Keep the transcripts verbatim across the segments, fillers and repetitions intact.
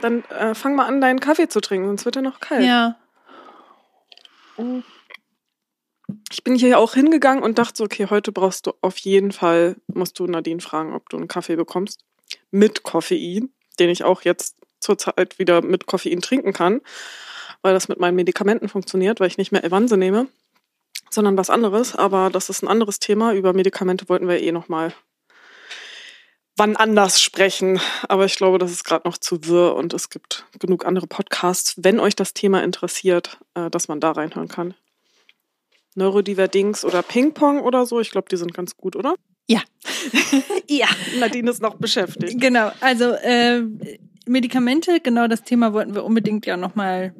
dann äh, fang mal an, deinen Kaffee zu trinken, sonst wird er noch kalt. Ja. Ich bin hier auch hingegangen und dachte so, okay, heute brauchst du auf jeden Fall, musst du Nadine fragen, ob du einen Kaffee bekommst. Mit Koffein, den ich auch jetzt zurzeit wieder mit Koffein trinken kann, weil das mit meinen Medikamenten funktioniert, weil ich nicht mehr Evanse nehme, sondern was anderes. Aber das ist ein anderes Thema. Über Medikamente wollten wir eh nochmal wann anders sprechen. Aber ich glaube, das ist gerade noch zu wirr und es gibt genug andere Podcasts, wenn euch das Thema interessiert, äh, dass man da reinhören kann. Neurodivergence oder Ping-Pong oder so, ich glaube, die sind ganz gut, oder? Ja. Ja. Nadine ist noch beschäftigt. Genau, also äh, Medikamente, genau das Thema wollten wir unbedingt ja nochmal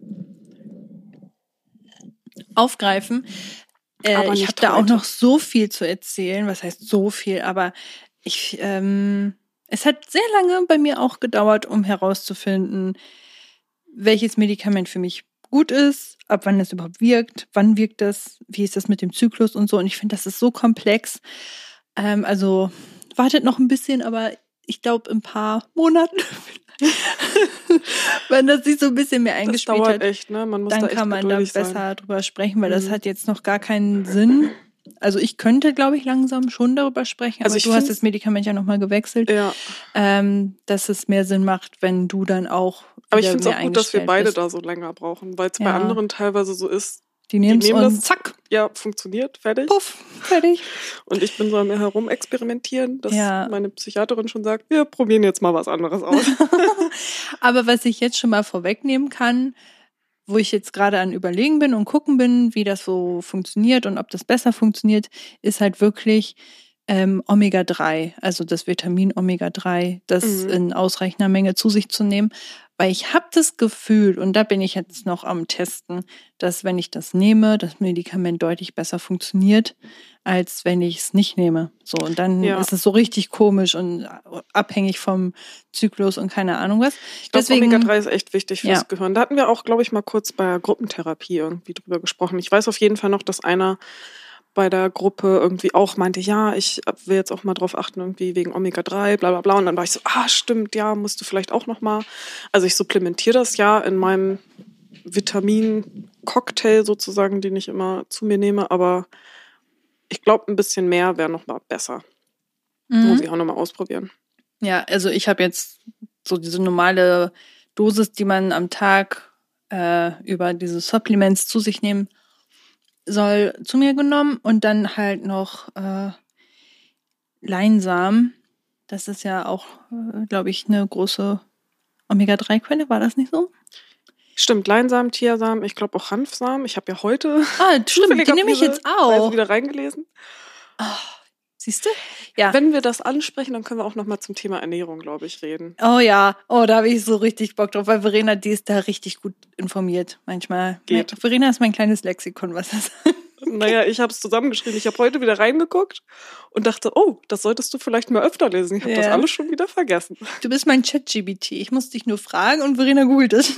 aufgreifen. Äh, ich habe da auch noch so viel zu erzählen. Was heißt so viel? Aber ich, ähm, es hat sehr lange bei mir auch gedauert, um herauszufinden, welches Medikament für mich gut ist, ab wann es überhaupt wirkt, wann wirkt das, wie ist das mit dem Zyklus und so. Und ich finde, das ist so komplex. Ähm, also wartet noch ein bisschen, aber ich glaube, in ein paar Monaten, wenn das sich so ein bisschen mehr eingespielt das dauert hat, echt, ne? Man muss dann da echt kann man da besser sein. drüber sprechen, weil mhm. das hat jetzt noch gar keinen Sinn. Also ich könnte, glaube ich, langsam schon darüber sprechen, also aber du hast das Medikament ja nochmal gewechselt, ja. ähm, dass es mehr Sinn macht, wenn du dann auch Aber ich finde es auch gut, dass wir beide bist. da so länger brauchen, weil es Ja. bei anderen teilweise so ist, die, die nehmen das, zack, ja, funktioniert, fertig. Puff, fertig. Und ich bin so am herumexperimentieren, dass Ja. meine Psychiaterin schon sagt, wir probieren jetzt mal was anderes aus. Aber was ich jetzt schon mal vorwegnehmen kann, wo ich jetzt gerade an Überlegen bin und gucken bin, wie das so funktioniert und ob das besser funktioniert, ist halt wirklich ähm, Omega drei, also das Vitamin Omega drei, das Mhm. in ausreichender Menge zu sich zu nehmen. Weil ich habe das Gefühl, und da bin ich jetzt noch am Testen, dass wenn ich das nehme, das Medikament deutlich besser funktioniert, als wenn ich es nicht nehme. So, und dann Ja. ist es so richtig komisch und abhängig vom Zyklus und keine Ahnung was. Ich glaube, Deswegen, Omega drei ist echt wichtig fürs Ja. Gehirn. Da hatten wir auch, glaube ich, mal kurz bei der Gruppentherapie irgendwie drüber gesprochen. Ich weiß auf jeden Fall noch, dass einer bei der Gruppe irgendwie auch meinte, ja, ich will jetzt auch mal drauf achten, irgendwie wegen Omega drei, bla bla bla. Und dann war ich so, ah, stimmt, ja, musst du vielleicht auch noch mal. Also ich supplementiere das ja in meinem Vitamin-Cocktail sozusagen, den ich immer zu mir nehme. Aber ich glaube, ein bisschen mehr wäre noch mal besser. Mhm. Muss ich auch noch mal ausprobieren. Ja, also ich habe jetzt so diese normale Dosis, die man am Tag äh, über diese Supplements zu sich nehmen soll, zu mir genommen und dann halt noch äh, Leinsamen. Das ist ja auch, äh, glaube ich, eine große Omega drei Quelle, war das nicht so? Stimmt, Leinsamen, Chiasamen, ich glaube auch Hanfsamen. Ich habe ja heute Ah, stimmt, die nehme ich jetzt auch. wieder reingelesen. Oh, siehst du? Ja. Wenn wir das ansprechen, dann können wir auch noch mal zum Thema Ernährung, glaube ich, reden. Oh ja, oh, da habe ich so richtig Bock drauf, weil Verena, die ist da richtig gut informiert manchmal. Geht. Verena ist mein kleines Lexikon, was das Naja, ich habe es zusammengeschrieben. Ich habe heute wieder reingeguckt und dachte, oh, das solltest du vielleicht mal öfter lesen. Ich habe Ja. das alles schon wieder vergessen. Du bist mein Chat-G B T. Ich muss dich nur fragen und Verena googelt es.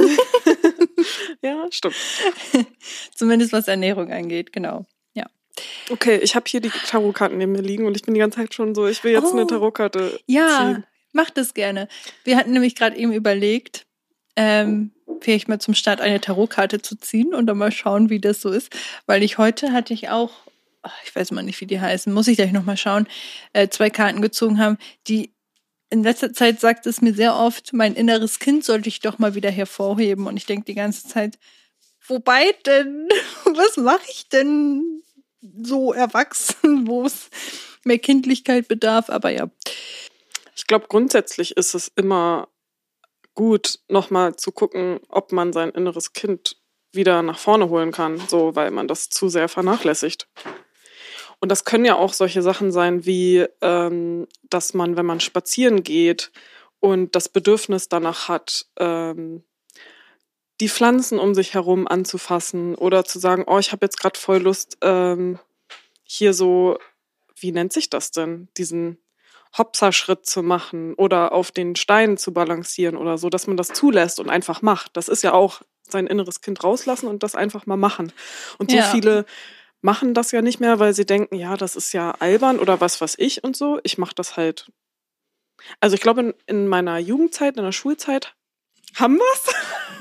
Ja, stimmt. Zumindest was Ernährung angeht, genau. Ja. Okay, ich habe hier die Tarotkarten neben mir liegen und ich bin die ganze Zeit schon so, ich will jetzt Oh. eine Tarotkarte Ja, ziehen. mach das gerne. Wir hatten nämlich gerade eben überlegt, ähm, vielleicht mal zum Start eine Tarotkarte zu ziehen und dann mal schauen, wie das so ist. Weil ich heute hatte ich auch, ach, ich weiß mal nicht, wie die heißen, muss ich gleich nochmal schauen, äh, zwei Karten gezogen haben, die in letzter Zeit sagt es mir sehr oft, mein inneres Kind sollte ich doch mal wieder hervorheben. Und ich denke die ganze Zeit, wobei denn? Was mache ich denn so erwachsen, wo es mehr Kindlichkeit bedarf? Aber ja. Ich glaube, grundsätzlich ist es immer gut, nochmal zu gucken, ob man sein inneres Kind wieder nach vorne holen kann, so, weil man das zu sehr vernachlässigt. Und das können ja auch solche Sachen sein, wie, ähm, dass man, wenn man spazieren geht und das Bedürfnis danach hat, ähm, die Pflanzen um sich herum anzufassen oder zu sagen, oh, ich habe jetzt gerade voll Lust, ähm, hier so, wie nennt sich das denn, diesen Hopserschritt zu machen oder auf den Steinen zu balancieren oder so, dass man das zulässt und einfach macht. Das ist ja auch sein inneres Kind rauslassen und das einfach mal machen. Und so Ja. viele machen das ja nicht mehr, weil sie denken, ja, das ist ja albern oder was weiß ich und so. Ich mache das halt. Also ich glaube, in, in meiner Jugendzeit, in der Schulzeit, Haben wir's?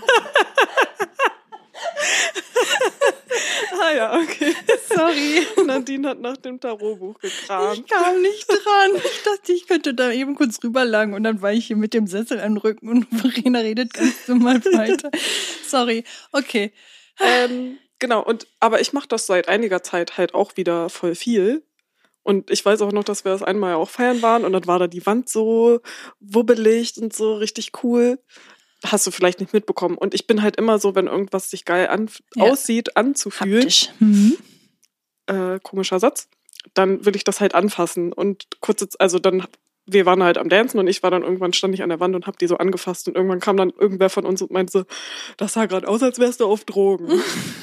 Ah ja, okay. Sorry. Nadine hat nach dem Tarotbuch gekramt. Ich kam nicht dran. Ich dachte, ich könnte da eben kurz rüberlangen und dann war ich hier mit dem Sessel am Rücken und Verena redet ganz normal weiter. Sorry. Okay. Ähm, genau, und aber ich mache das seit einiger Zeit halt auch wieder voll viel. Und ich weiß auch noch, dass wir das einmal auch feiern waren und dann war da die Wand so wubbelig und so richtig cool. Hast du vielleicht nicht mitbekommen. Und ich bin halt immer so, wenn irgendwas sich geil an- Ja. aussieht, anzufühlen. Haptisch. Mhm. Äh, komischer Satz. Dann will ich das halt anfassen. Und kurz jetzt, also dann, wir waren halt am Dancen und ich war dann irgendwann, stand ich an der Wand und hab die so angefasst und irgendwann kam dann irgendwer von uns und meinte so, das sah gerade aus, als wärst du auf Drogen.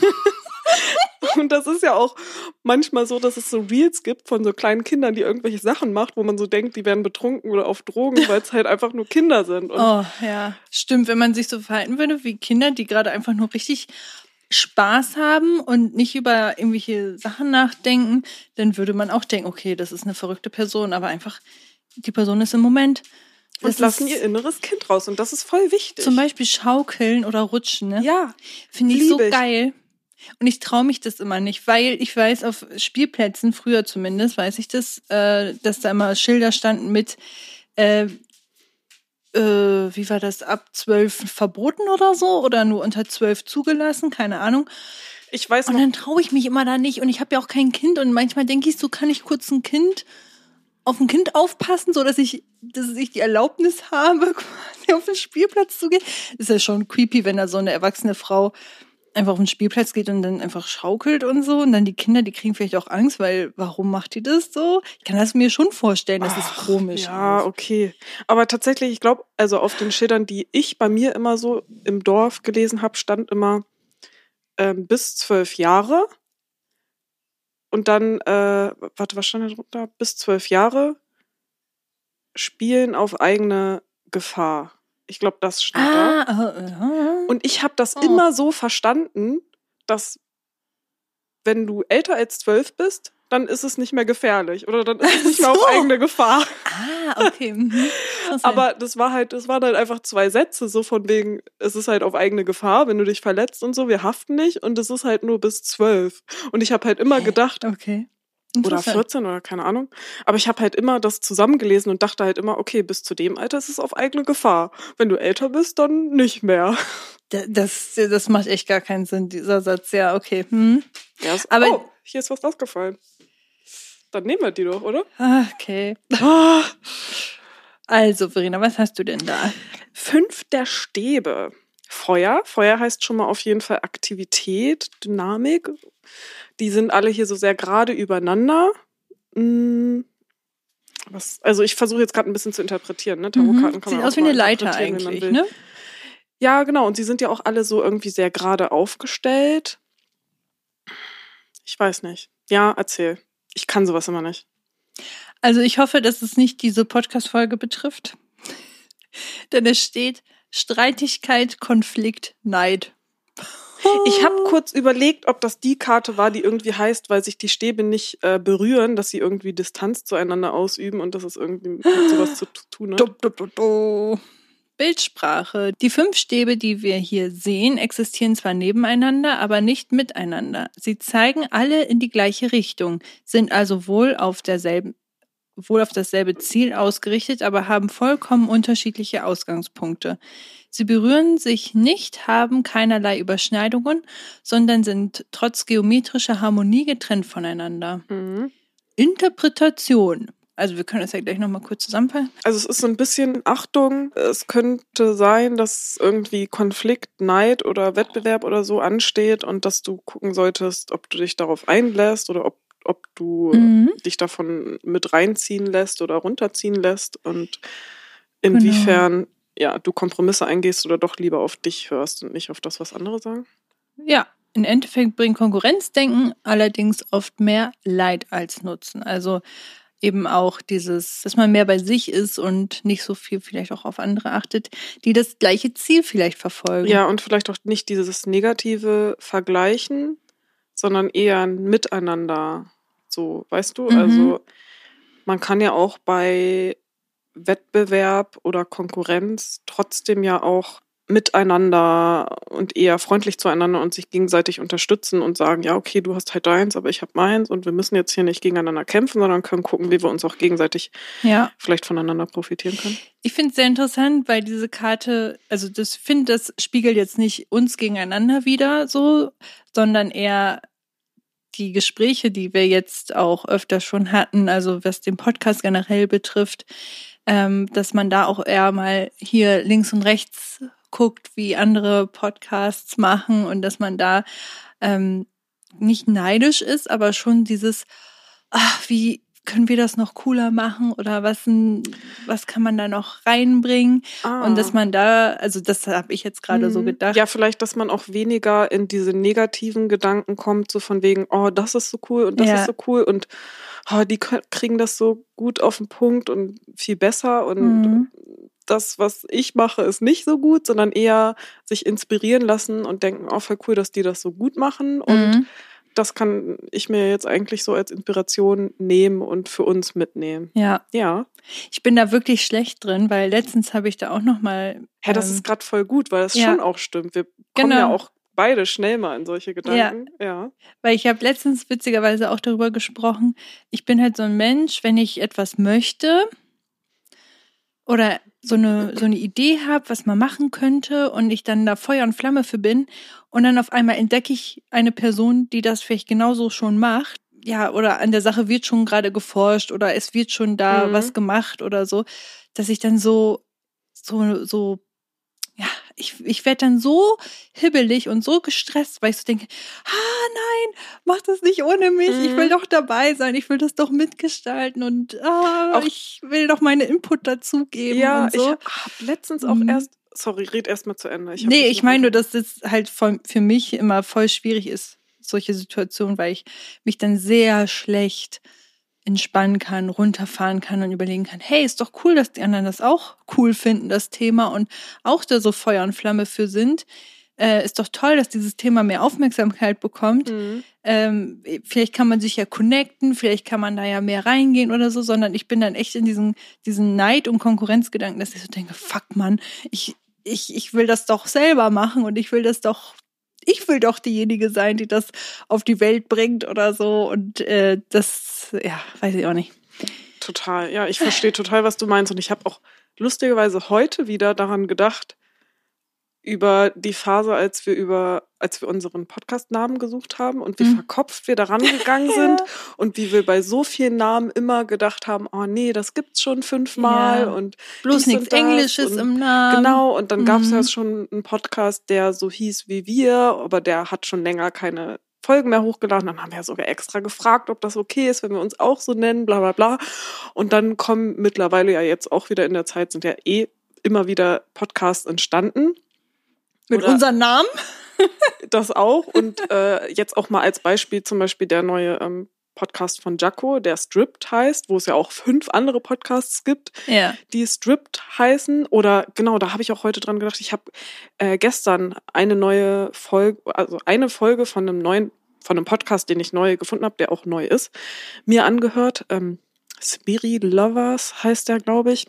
Und das ist ja auch manchmal so, dass es so Reels gibt von so kleinen Kindern, die irgendwelche Sachen macht, wo man so denkt, die werden betrunken oder auf Drogen, weil es halt einfach nur Kinder sind. Und Oh, ja. Stimmt, wenn man sich so verhalten würde wie Kinder, die gerade einfach nur richtig Spaß haben und nicht über irgendwelche Sachen nachdenken, dann würde man auch denken, okay, das ist eine verrückte Person, aber einfach, die Person ist im Moment. und Das lassen ist ihr inneres Kind raus. Und das ist voll wichtig. zum Beispiel Schaukeln oder Rutschen, ne? Ja, Finde ich lieb so ich. geil. Und ich traue mich das immer nicht, weil ich weiß, auf Spielplätzen, früher zumindest, weiß ich das, äh, dass da immer Schilder standen mit, äh, äh, wie war das, ab zwölf verboten oder so? Oder nur unter zwölf zugelassen? Keine Ahnung. Ich weiß Und noch, dann traue ich mich immer da nicht. Und ich habe ja auch kein Kind. Und manchmal denke ich so, kann ich kurz ein Kind auf ein Kind aufpassen, so dass ich, dass ich die Erlaubnis habe, quasi auf den Spielplatz zu gehen. Ist ja schon creepy, wenn da so eine erwachsene Frau einfach auf den Spielplatz geht und dann einfach schaukelt und so. Und dann die Kinder, die kriegen vielleicht auch Angst, weil warum macht die das so? Ich kann das mir schon vorstellen, das ist komisch. ja, okay. Aber tatsächlich, ich glaube, also auf den Schildern, die ich bei mir immer so im Dorf gelesen habe, stand immer ähm, bis zwölf Jahre. Und dann, äh, warte, was stand da drunter? Bis zwölf Jahre spielen auf eigene Gefahr. Ich glaube, das stand da. Ah, äh, äh. Und ich habe das Oh. immer so verstanden, dass wenn du älter als zwölf bist, dann ist es nicht mehr gefährlich oder dann ist es nicht mehr auf So. eigene Gefahr. Ah, okay. Mhm. Interessant. Aber das war halt, das waren halt einfach zwei Sätze, so von wegen, es ist halt auf eigene Gefahr, wenn du dich verletzt und so, wir haften nicht und es ist halt nur bis zwölf. Und ich habe halt immer gedacht, Okay. oder Interessant. vierzehn oder keine Ahnung, aber ich habe halt immer das zusammengelesen und dachte halt immer, okay, bis zu dem Alter ist es auf eigene Gefahr. Wenn du älter bist, dann nicht mehr. Da- Das, das macht echt gar keinen Sinn, dieser Satz. Ja, okay. Hm. Ja, ist, Aber- oh, hier ist was ausgefallen. Dann nehmen wir die doch, oder? Ah, okay. Also, Verena, was hast du denn da? Fünf der Stäbe. Feuer. Feuer heißt schon mal auf jeden Fall Aktivität, Dynamik. Die sind alle hier so sehr gerade übereinander. Hm, was, also ich versuche jetzt gerade ein bisschen zu interpretieren. Ne? Tarotkarten kann Sieht man aus auch wie mal eine Leiter interpretieren, wie man eigentlich, will. ne? Ja, genau. Und sie sind ja auch alle so irgendwie sehr gerade aufgestellt. Ich weiß nicht. Ja, erzähl. Ich kann sowas immer nicht. Also ich hoffe, dass es nicht diese Podcast-Folge betrifft. Denn es steht Streitigkeit, Konflikt, Neid. Ich habe kurz überlegt, ob das die Karte war, die irgendwie heißt, weil sich die Stäbe nicht äh, berühren, dass sie irgendwie Distanz zueinander ausüben und dass es irgendwie mit sowas zu tun hat. Du, du, du, du. Bildsprache. Die fünf Stäbe, die wir hier sehen, existieren zwar nebeneinander, aber nicht miteinander. Sie zeigen alle in die gleiche Richtung, sind also wohl auf derselben wohl auf dasselbe Ziel ausgerichtet, aber haben vollkommen unterschiedliche Ausgangspunkte. Sie berühren sich nicht, haben keinerlei Überschneidungen, sondern sind trotz geometrischer Harmonie getrennt voneinander. Mhm. Interpretation. Also wir können das ja gleich nochmal kurz zusammenfassen. Also es ist so ein bisschen Achtung, es könnte sein, dass irgendwie Konflikt, Neid oder Wettbewerb oder so ansteht und dass du gucken solltest, ob du dich darauf einlässt oder ob, ob du Mhm. dich davon mit reinziehen lässt oder runterziehen lässt und inwiefern ja, du Kompromisse eingehst oder doch lieber auf dich hörst und nicht auf das, was andere sagen. Ja, im Endeffekt bringt Konkurrenzdenken allerdings oft mehr Leid als Nutzen. Also eben auch dieses, dass man mehr bei sich ist und nicht so viel vielleicht auch auf andere achtet, die das gleiche Ziel vielleicht verfolgen. Ja, und vielleicht auch nicht dieses negative Vergleichen, sondern eher ein Miteinander. So, weißt du? Mhm. Also man kann ja auch bei Wettbewerb oder Konkurrenz trotzdem ja auch miteinander und eher freundlich zueinander und sich gegenseitig unterstützen und sagen, ja, okay, du hast halt deins, aber ich habe meins und wir müssen jetzt hier nicht gegeneinander kämpfen, sondern können gucken, wie wir uns auch gegenseitig Ja. vielleicht voneinander profitieren können. Ich finde es sehr interessant, weil diese Karte, also das finde, das spiegelt jetzt nicht uns gegeneinander wieder so, sondern eher die Gespräche, die wir jetzt auch öfter schon hatten, also was den Podcast generell betrifft, ähm, dass man da auch eher mal hier links und rechts guckt, wie andere Podcasts machen und dass man da ähm, nicht neidisch ist, aber schon dieses, ach, wie können wir das noch cooler machen oder was, was kann man da noch reinbringen? Ah. Und dass man da, also das habe ich jetzt gerade mhm. so gedacht. Ja, vielleicht, dass man auch weniger in diese negativen Gedanken kommt, so von wegen, oh, das ist so cool und das Ja. ist so cool und oh, die kriegen das so gut auf den Punkt und viel besser und Mhm. das, was ich mache, ist nicht so gut, sondern eher sich inspirieren lassen und denken, oh, voll cool, dass die das so gut machen und Mhm. das kann ich mir jetzt eigentlich so als Inspiration nehmen und für uns mitnehmen. Ja. Ja. Ich bin da wirklich schlecht drin, weil letztens habe ich da auch noch mal. Ja, das ähm, ist gerade voll gut, weil das ja. schon auch stimmt. Wir kommen Genau. ja auch beide schnell mal in solche Gedanken. Ja. ja. Weil ich habe letztens witzigerweise auch darüber gesprochen, ich bin halt so ein Mensch, wenn ich etwas möchte oder so eine, so eine Idee habe, was man machen könnte und ich dann da Feuer und Flamme für bin und dann auf einmal entdecke ich eine Person, die das vielleicht genauso schon macht, ja, oder an der Sache wird schon gerade geforscht oder es wird schon da Mhm. was gemacht oder so, dass ich dann so, so, so, ja, ich, ich werde dann so hibbelig und so gestresst, weil ich so denke, ah nein, mach das nicht ohne mich, Mhm. ich will doch dabei sein, ich will das doch mitgestalten und ah, Auch- ich will doch meine Input dazugeben Ja, und so. ich habe letztens auch Mhm. erst, sorry, red erst mal zu Ende. Ich hab Nee, dich ich noch meine nur, unter- dass das halt voll, für mich immer voll schwierig ist, solche Situationen, weil ich mich dann sehr schlecht entspannen kann, runterfahren kann und überlegen kann, hey, ist doch cool, dass die anderen das auch cool finden, das Thema und auch da so Feuer und Flamme für sind. Äh, ist doch toll, dass dieses Thema mehr Aufmerksamkeit bekommt. Mhm. Ähm, vielleicht kann man sich ja connecten, vielleicht kann man da ja mehr reingehen oder so, sondern ich bin dann echt in diesen, diesen Neid- und Konkurrenzgedanken, dass ich so denke, fuck Mann, ich, ich, ich will das doch selber machen und ich will das doch, ich will doch diejenige sein, die das auf die Welt bringt oder so und äh, das, ja, weiß ich auch nicht. Total, ja, ich verstehe total, was du meinst und ich habe auch lustigerweise heute wieder daran gedacht, über die Phase, als wir über, als wir unseren Podcast-Namen gesucht haben und wie Mhm. verkopft wir daran gegangen sind und wie wir bei so vielen Namen immer gedacht haben, oh nee, das gibt's schon fünfmal Ja. und Bloß dies nichts und das Englisches und im Namen. genau, und dann gab's ja Mhm. schon einen Podcast, der so hieß wie wir, aber der hat schon länger keine Folgen mehr hochgeladen. Dann haben wir ja sogar extra gefragt, ob das okay ist, wenn wir uns auch so nennen, bla bla bla. Und dann kommen mittlerweile ja jetzt auch wieder in der Zeit, sind ja eh immer wieder Podcasts entstanden. Mit Oder- unserem Namen? Das auch. Und äh, jetzt auch mal als Beispiel zum Beispiel der neue ähm, Podcast von Jaco, der Stripped heißt, wo es ja auch fünf andere Podcasts gibt, Ja. die Stripped heißen. Oder genau, da habe ich auch heute dran gedacht, ich habe äh, gestern eine neue Folge, also eine Folge von einem neuen, von einem Podcast, den ich neu gefunden habe, der auch neu ist, mir angehört. Ähm, Spirit Lovers heißt der, glaube ich.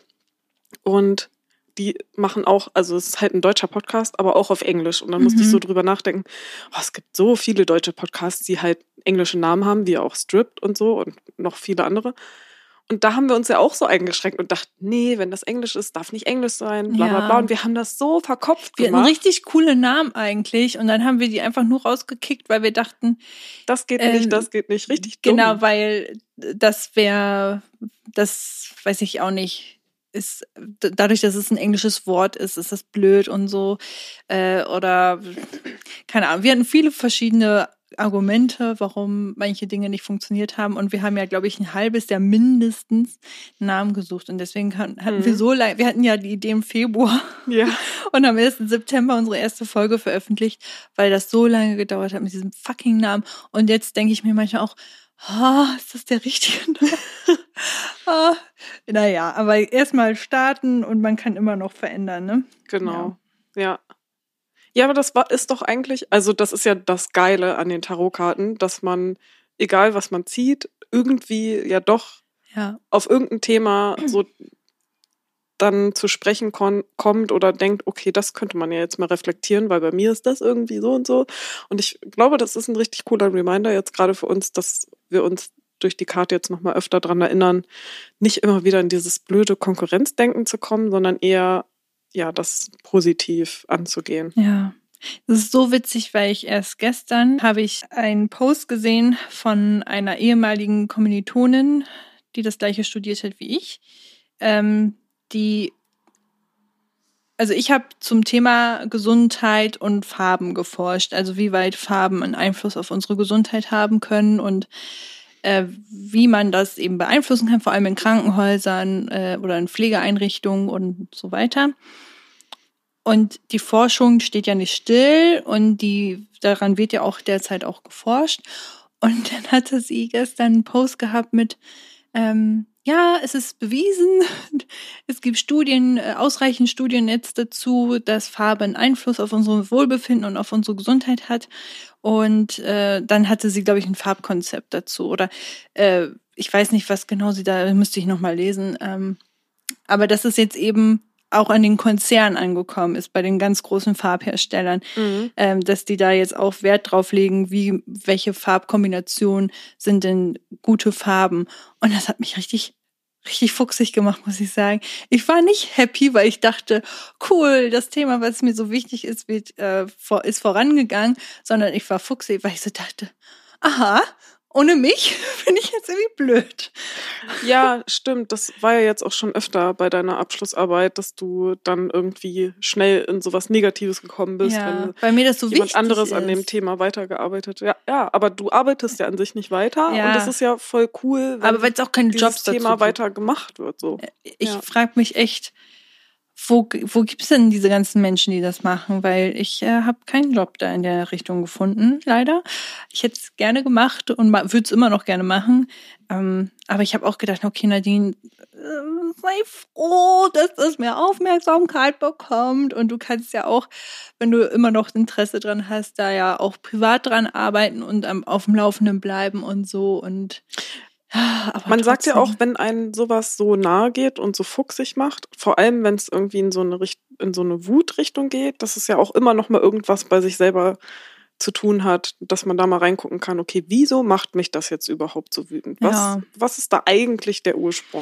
Und die machen auch, also es ist halt ein deutscher Podcast, aber auch auf Englisch. Und dann musste Mhm. ich so drüber nachdenken, oh, es gibt so viele deutsche Podcasts, die halt englische Namen haben, wie auch Stripped und so und noch viele andere. Und da haben wir uns ja auch so eingeschränkt und dachten, nee, wenn das Englisch ist, darf nicht Englisch sein, bla bla Ja. bla. Und wir haben das so verkopft Wir hatten gemacht. richtig coole Namen eigentlich und dann haben wir die einfach nur rausgekickt, weil wir dachten, Das geht ähm, nicht, das geht nicht. Richtig dumm. genau, weil das wäre, das weiß ich auch nicht, ist d- dadurch, dass es ein englisches Wort ist, ist das blöd und so. Äh, oder keine Ahnung, wir hatten viele verschiedene Argumente, warum manche Dinge nicht funktioniert haben. Und wir haben ja, glaube ich, ein halbes Jahr mindestens einen Namen gesucht. Und deswegen kann, hatten Mhm. wir so lange, wir hatten ja die Idee im Februar Ja. und am ersten September unsere erste Folge veröffentlicht, weil das so lange gedauert hat mit diesem fucking Namen. Und jetzt denke ich mir manchmal auch, ah, ist das der richtige Name? ah, naja, aber erstmal starten und man kann immer noch verändern, ne? Genau. Ja. Ja, aber das war, ist doch eigentlich, also das ist ja das Geile an den Tarotkarten, dass man, egal was man zieht, irgendwie ja doch Ja. auf irgendein Thema so dann zu sprechen kon- kommt oder denkt, okay, das könnte man ja jetzt mal reflektieren, weil bei mir ist das irgendwie so und so. Und ich glaube, das ist ein richtig cooler Reminder jetzt gerade für uns, dass wir uns durch die Karte jetzt nochmal öfter dran erinnern, nicht immer wieder in dieses blöde Konkurrenzdenken zu kommen, sondern eher, ja, das positiv anzugehen. Ja. Das ist so witzig, weil ich erst gestern habe ich einen Post gesehen von einer ehemaligen Kommilitonin, die das gleiche studiert hat wie ich, ähm, die, also ich habe zum Thema Gesundheit und Farben geforscht, also wie weit Farben einen Einfluss auf unsere Gesundheit haben können und äh, wie man das eben beeinflussen kann, vor allem in Krankenhäusern äh, oder in Pflegeeinrichtungen und so weiter. Und die Forschung steht ja nicht still und die daran wird ja auch derzeit auch geforscht. Und dann hatte sie gestern einen Post gehabt mit ähm, ja, es ist bewiesen, es gibt Studien, ausreichend Studien jetzt dazu, dass Farbe einen Einfluss auf unser Wohlbefinden und auf unsere Gesundheit hat. Und äh, dann hatte sie, glaube ich, ein Farbkonzept dazu. Oder äh, ich weiß nicht, was genau sie da, müsste ich nochmal lesen. Ähm, aber das ist jetzt eben auch an den Konzernen angekommen ist, bei den ganz großen Farbherstellern, mhm. ähm, dass die da jetzt auch Wert drauf legen, wie, welche Farbkombinationen sind denn gute Farben. Und das hat mich richtig, richtig fuchsig gemacht, muss ich sagen. Ich war nicht happy, weil ich dachte, cool, das Thema, was mir so wichtig ist, wird, äh, vor, ist vorangegangen, sondern ich war fuchsig, weil ich so dachte, aha, ohne mich finde ich jetzt irgendwie blöd. Ja, stimmt. Das war ja jetzt auch schon öfter bei deiner Abschlussarbeit, dass du dann irgendwie schnell in sowas Negatives gekommen bist, ja, wenn weil mir das so jemand wichtig anderes ist. an dem Thema weitergearbeitet. Ja, ja, aber du arbeitest ja an sich nicht weiter ja. und das ist ja voll cool, wenn aber es auch keine dieses Jobs Thema dazu weiter gemacht wird. So. Ich ja. frage mich echt, Wo, wo gibt es denn diese ganzen Menschen, die das machen? Weil ich äh, habe keinen Job da in der Richtung gefunden, leider. Ich hätte es gerne gemacht und ma- würde es immer noch gerne machen. Ähm, aber ich habe auch gedacht, okay, Nadine, äh, sei froh, dass das mehr Aufmerksamkeit bekommt. Und du kannst ja auch, wenn du immer noch Interesse dran hast, da ja auch privat dran arbeiten und am, auf dem Laufenden bleiben und so. Und Aber man trotzdem sagt ja auch, wenn einem sowas so nahe geht und so fuchsig macht, vor allem wenn es irgendwie in so eine Richt- in so eine Wutrichtung geht, dass es ja auch immer noch mal irgendwas bei sich selber zu tun hat, dass man da mal reingucken kann, okay, wieso macht mich das jetzt überhaupt so wütend? Was, ja. was ist da eigentlich der Ursprung?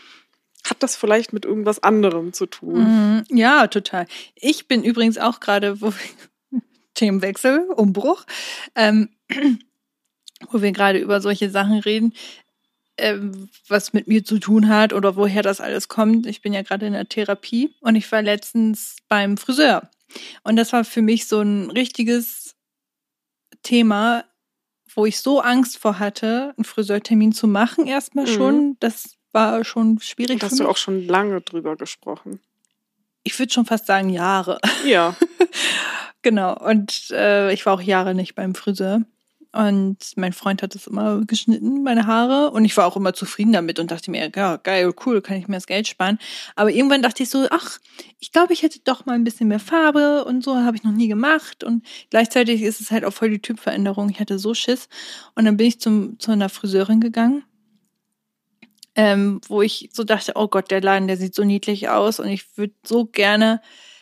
Hat das vielleicht mit irgendwas anderem zu tun? Mhm. Ja, total. Ich bin übrigens auch gerade, wo Themenwechsel, Umbruch, ähm, wo wir gerade über solche Sachen reden, ähm, was mit mir zu tun hat oder woher das alles kommt. Ich bin ja gerade in der Therapie und ich war letztens beim Friseur. Und das war für mich so ein richtiges Thema, wo ich so Angst vor hatte, einen Friseurtermin zu machen erstmal Mhm. schon. Das war schon schwierig Und hast für du mich. auch schon lange drüber gesprochen? Ich würde schon fast sagen Jahre. Ja. Genau. Und äh, ich war auch Jahre nicht beim Friseur. Und mein Freund hat das immer geschnitten, meine Haare. Und ich war auch immer zufrieden damit und dachte mir, ja, geil, cool, kann ich mir das Geld sparen. Aber irgendwann dachte ich so, ach, ich glaube, ich hätte doch mal ein bisschen mehr Farbe und so, habe ich noch nie gemacht. Und gleichzeitig ist es halt auch voll die Typveränderung. Ich hatte so Schiss. Und dann bin ich zum, zu einer Friseurin gegangen, ähm, wo ich so dachte, oh Gott, der Laden, der sieht so niedlich aus. Und ich würde so gerne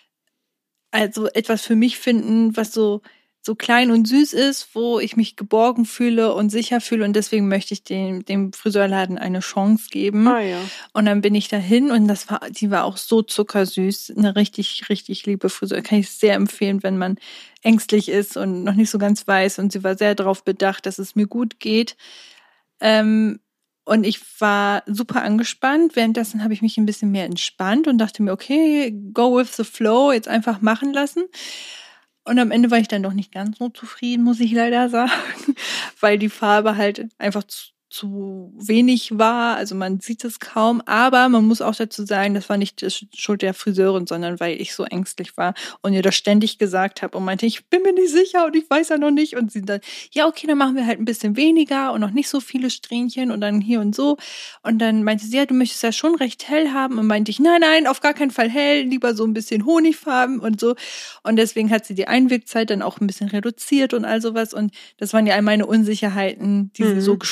also etwas für mich finden, was so so klein und süß ist, wo ich mich geborgen fühle und sicher fühle und deswegen möchte ich dem, dem Friseurladen eine Chance geben. Ah, ja. Und dann bin ich dahin und das war, die war auch so zuckersüß, eine richtig, richtig liebe Friseur. Kann ich sehr empfehlen, wenn man ängstlich ist und noch nicht so ganz weiß und sie war sehr darauf bedacht, dass es mir gut geht. Ähm, und ich war super angespannt. Währenddessen habe ich mich ein bisschen mehr entspannt und dachte mir, okay, go with the flow, jetzt einfach machen lassen. Und am Ende war ich dann doch nicht ganz so zufrieden, muss ich leider sagen, weil die Farbe halt einfach zu, zu wenig war. Also man sieht es kaum. Aber man muss auch dazu sagen, das war nicht die Schuld der Friseurin, sondern weil ich so ängstlich war und ihr das ständig gesagt habe und meinte, ich bin mir nicht sicher und ich weiß ja noch nicht. Und sie dann, ja okay, dann machen wir halt ein bisschen weniger und noch nicht so viele Strähnchen und dann hier und so. Und dann meinte sie, ja, du möchtest ja schon recht hell haben. Und meinte ich, nein, nein, auf gar keinen Fall hell, lieber so ein bisschen Honigfarben und so. Und deswegen hat sie die Einwirkzeit dann auch ein bisschen reduziert und all sowas. Und das waren ja all meine Unsicherheiten, die mhm. sie so gestoppt hat.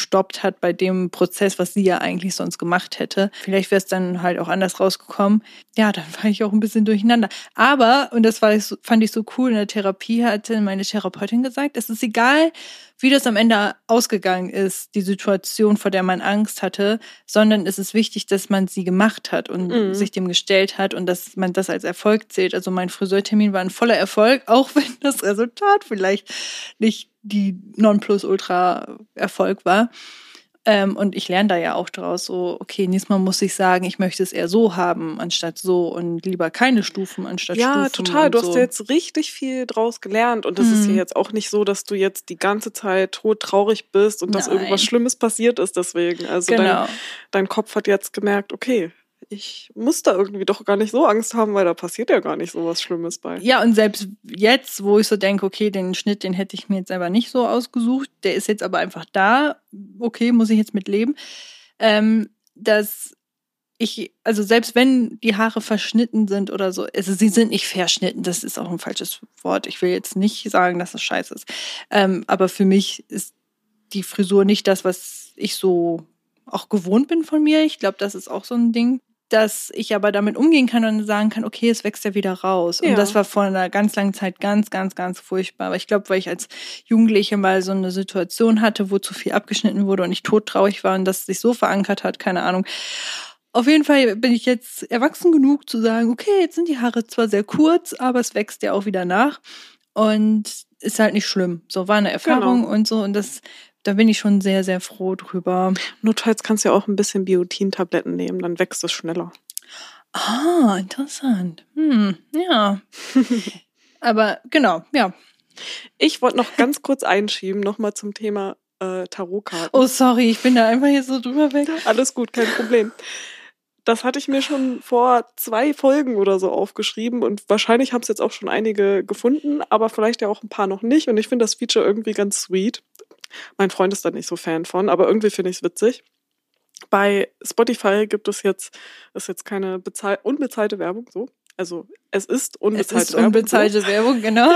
hat bei dem Prozess, was sie ja eigentlich sonst gemacht hätte. Vielleicht wäre es dann halt auch anders rausgekommen. Ja, dann war ich auch ein bisschen durcheinander. Aber, und das war, fand ich so cool, in der Therapie hatte meine Therapeutin gesagt, es ist egal, wie das am Ende ausgegangen ist, die Situation, vor der man Angst hatte, sondern es ist wichtig, dass man sie gemacht hat und Mhm. sich dem gestellt hat und dass man das als Erfolg zählt. Also mein Friseurtermin war ein voller Erfolg, auch wenn das Resultat vielleicht nicht die Nonplusultra-Erfolg war. Ähm, und ich lerne da ja auch draus so, okay, nächstes Mal muss ich sagen, ich möchte es eher so haben, anstatt so und lieber keine Stufen anstatt Ja, Stufen. Ja, total. Du so. hast ja jetzt richtig viel draus gelernt. Und das mhm. ist ja jetzt auch nicht so, dass du jetzt die ganze Zeit todtraurig bist und Nein. dass irgendwas Schlimmes passiert ist deswegen. Also genau. dein, dein Kopf hat jetzt gemerkt, okay, ich muss da irgendwie doch gar nicht so Angst haben, weil da passiert ja gar nicht so was Schlimmes bei. Ja, und selbst jetzt, wo ich so denke, okay, den Schnitt, den hätte ich mir jetzt selber nicht so ausgesucht, der ist jetzt aber einfach da, okay, muss ich jetzt mit leben, ähm, dass ich, also selbst wenn die Haare verschnitten sind oder so, also sie sind nicht verschnitten, das ist auch ein falsches Wort, ich will jetzt nicht sagen, dass das scheiße ist, ähm, aber für mich ist die Frisur nicht das, was ich so auch gewohnt bin von mir. Ich glaube, das ist auch so ein Ding, dass ich aber damit umgehen kann und sagen kann, okay, es wächst ja wieder raus. Ja. Und das war vor einer ganz langen Zeit ganz, ganz, ganz furchtbar. Aber ich glaube, weil ich als Jugendliche mal so eine Situation hatte, wo zu viel abgeschnitten wurde und ich todtraurig war und das sich so verankert hat, keine Ahnung. Auf jeden Fall bin ich jetzt erwachsen genug zu sagen, okay, jetzt sind die Haare zwar sehr kurz, aber es wächst ja auch wieder nach und ist halt nicht schlimm. So war eine Erfahrung genau. und so und das Da bin ich schon sehr, sehr froh drüber. Notfalls kannst du ja auch ein bisschen Biotin-Tabletten nehmen, dann wächst es schneller. Ah, interessant. Hm, ja. Aber genau, ja. Ich wollte noch ganz kurz einschieben, nochmal zum Thema äh, Tarotkarten. Oh, sorry, ich bin da einfach hier so drüber weg. Alles gut, kein Problem. Das hatte ich mir schon vor zwei Folgen oder so aufgeschrieben und wahrscheinlich haben es jetzt auch schon einige gefunden, aber vielleicht ja auch ein paar noch nicht. Und ich finde das Feature irgendwie ganz sweet. Mein Freund ist da nicht so Fan von, aber irgendwie finde ich es witzig. Bei Spotify gibt es jetzt, ist jetzt keine bezahl- unbezahlte Werbung, so. Also es ist unbezahlte es ist Werbung. Unbezahlte so. Werbung, genau.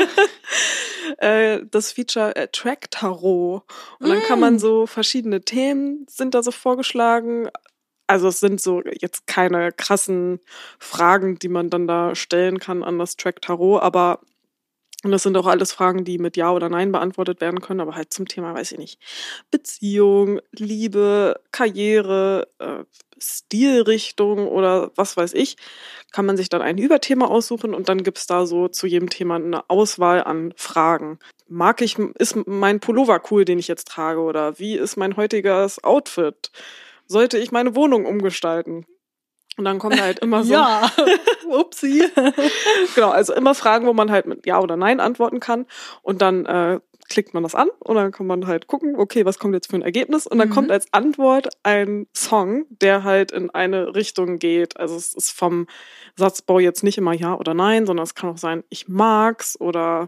Das Feature äh, Track Tarot. Und dann mm. kann man so verschiedene Themen sind da so vorgeschlagen. Also es sind so jetzt keine krassen Fragen, die man dann da stellen kann an das Track Tarot, aber und das sind auch alles Fragen, die mit Ja oder Nein beantwortet werden können, aber halt zum Thema, weiß ich nicht, Beziehung, Liebe, Karriere, äh, Stilrichtung oder was weiß ich, kann man sich dann ein Überthema aussuchen und dann gibt's da so zu jedem Thema eine Auswahl an Fragen. Mag ich, ist mein Pullover cool, den ich jetzt trage oder wie ist mein heutiges Outfit? Sollte ich meine Wohnung umgestalten? Und dann kommen halt immer so... ja, upsie. Genau, also immer Fragen, wo man halt mit Ja oder Nein antworten kann. Und dann äh, klickt man das an und dann kann man halt gucken, okay, was kommt jetzt für ein Ergebnis? Und dann mhm. kommt als Antwort ein Song, der halt in eine Richtung geht. Also es ist vom Satzbau jetzt nicht immer Ja oder Nein, sondern es kann auch sein, ich mag's oder...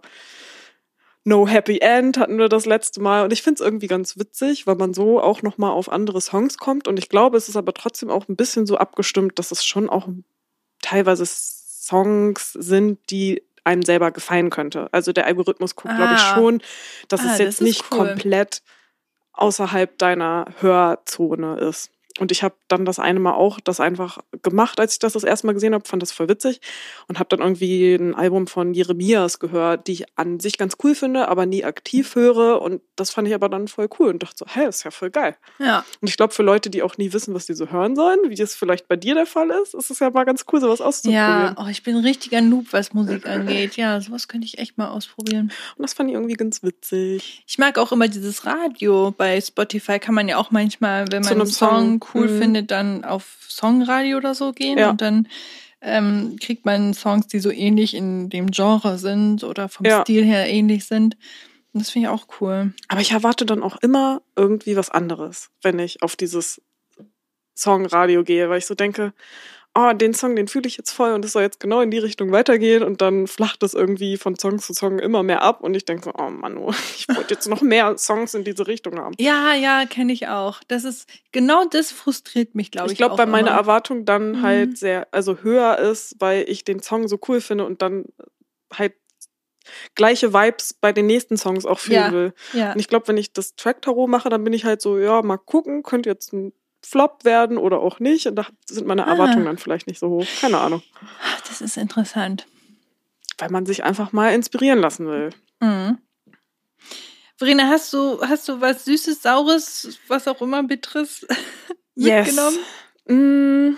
No Happy End hatten wir das letzte Mal und ich finde es irgendwie ganz witzig, weil man so auch nochmal auf andere Songs kommt und ich glaube, es ist aber trotzdem auch ein bisschen so abgestimmt, dass es schon auch teilweise Songs sind, die einem selber gefallen könnte. Also der Algorithmus guckt, ah. glaube ich, schon, dass ah, es jetzt das nicht cool. komplett außerhalb deiner Hörzone ist. Und ich habe dann das eine Mal auch das einfach gemacht, als ich das das erste Mal gesehen habe, fand das voll witzig und habe dann irgendwie ein Album von Jeremias gehört, die ich an sich ganz cool finde, aber nie aktiv höre und das fand ich aber dann voll cool und dachte so, hey, das ist ja voll geil. Ja. Und ich glaube, für Leute, die auch nie wissen, was die so hören sollen, wie das vielleicht bei dir der Fall ist, ist es ja mal ganz cool, sowas auszuprobieren. Ja, oh, ich bin ein richtiger Noob, was Musik angeht. Ja, sowas könnte ich echt mal ausprobieren. Und das fand ich irgendwie ganz witzig. Ich mag auch immer dieses Radio. Bei Spotify kann man ja auch manchmal, wenn man einen Song cool mhm. findet, dann auf Songradio oder so gehen ja. und dann ähm, kriegt man Songs, die so ähnlich in dem Genre sind oder vom ja. Stil her ähnlich sind. Und das finde ich auch cool. Aber ich erwarte dann auch immer irgendwie was anderes, wenn ich auf dieses Songradio gehe, weil ich so denke, oh, den Song, den fühle ich jetzt voll und es soll jetzt genau in die Richtung weitergehen und dann flacht es irgendwie von Song zu Song immer mehr ab und ich denke so, oh Mann, ich wollte jetzt noch mehr Songs in diese Richtung haben. Ja, ja, kenne ich auch. Das ist, genau das frustriert mich, glaube ich. Ich glaube, weil meine Erwartung dann mhm. halt sehr, also höher ist, weil ich den Song so cool finde und dann halt gleiche Vibes bei den nächsten Songs auch fühlen Ja, will. ja. Und ich glaube, wenn ich das Track-Tarot mache, dann bin ich halt so, ja, mal gucken, könnte jetzt ein Flop werden oder auch nicht. Und da sind meine Erwartungen Ah. dann vielleicht nicht so hoch. Keine Ahnung. Das ist interessant. Weil man sich einfach mal inspirieren lassen will. Mhm. Verena, hast du, hast du was Süßes, Saures, was auch immer Bitteres mitgenommen? Yes. Mm.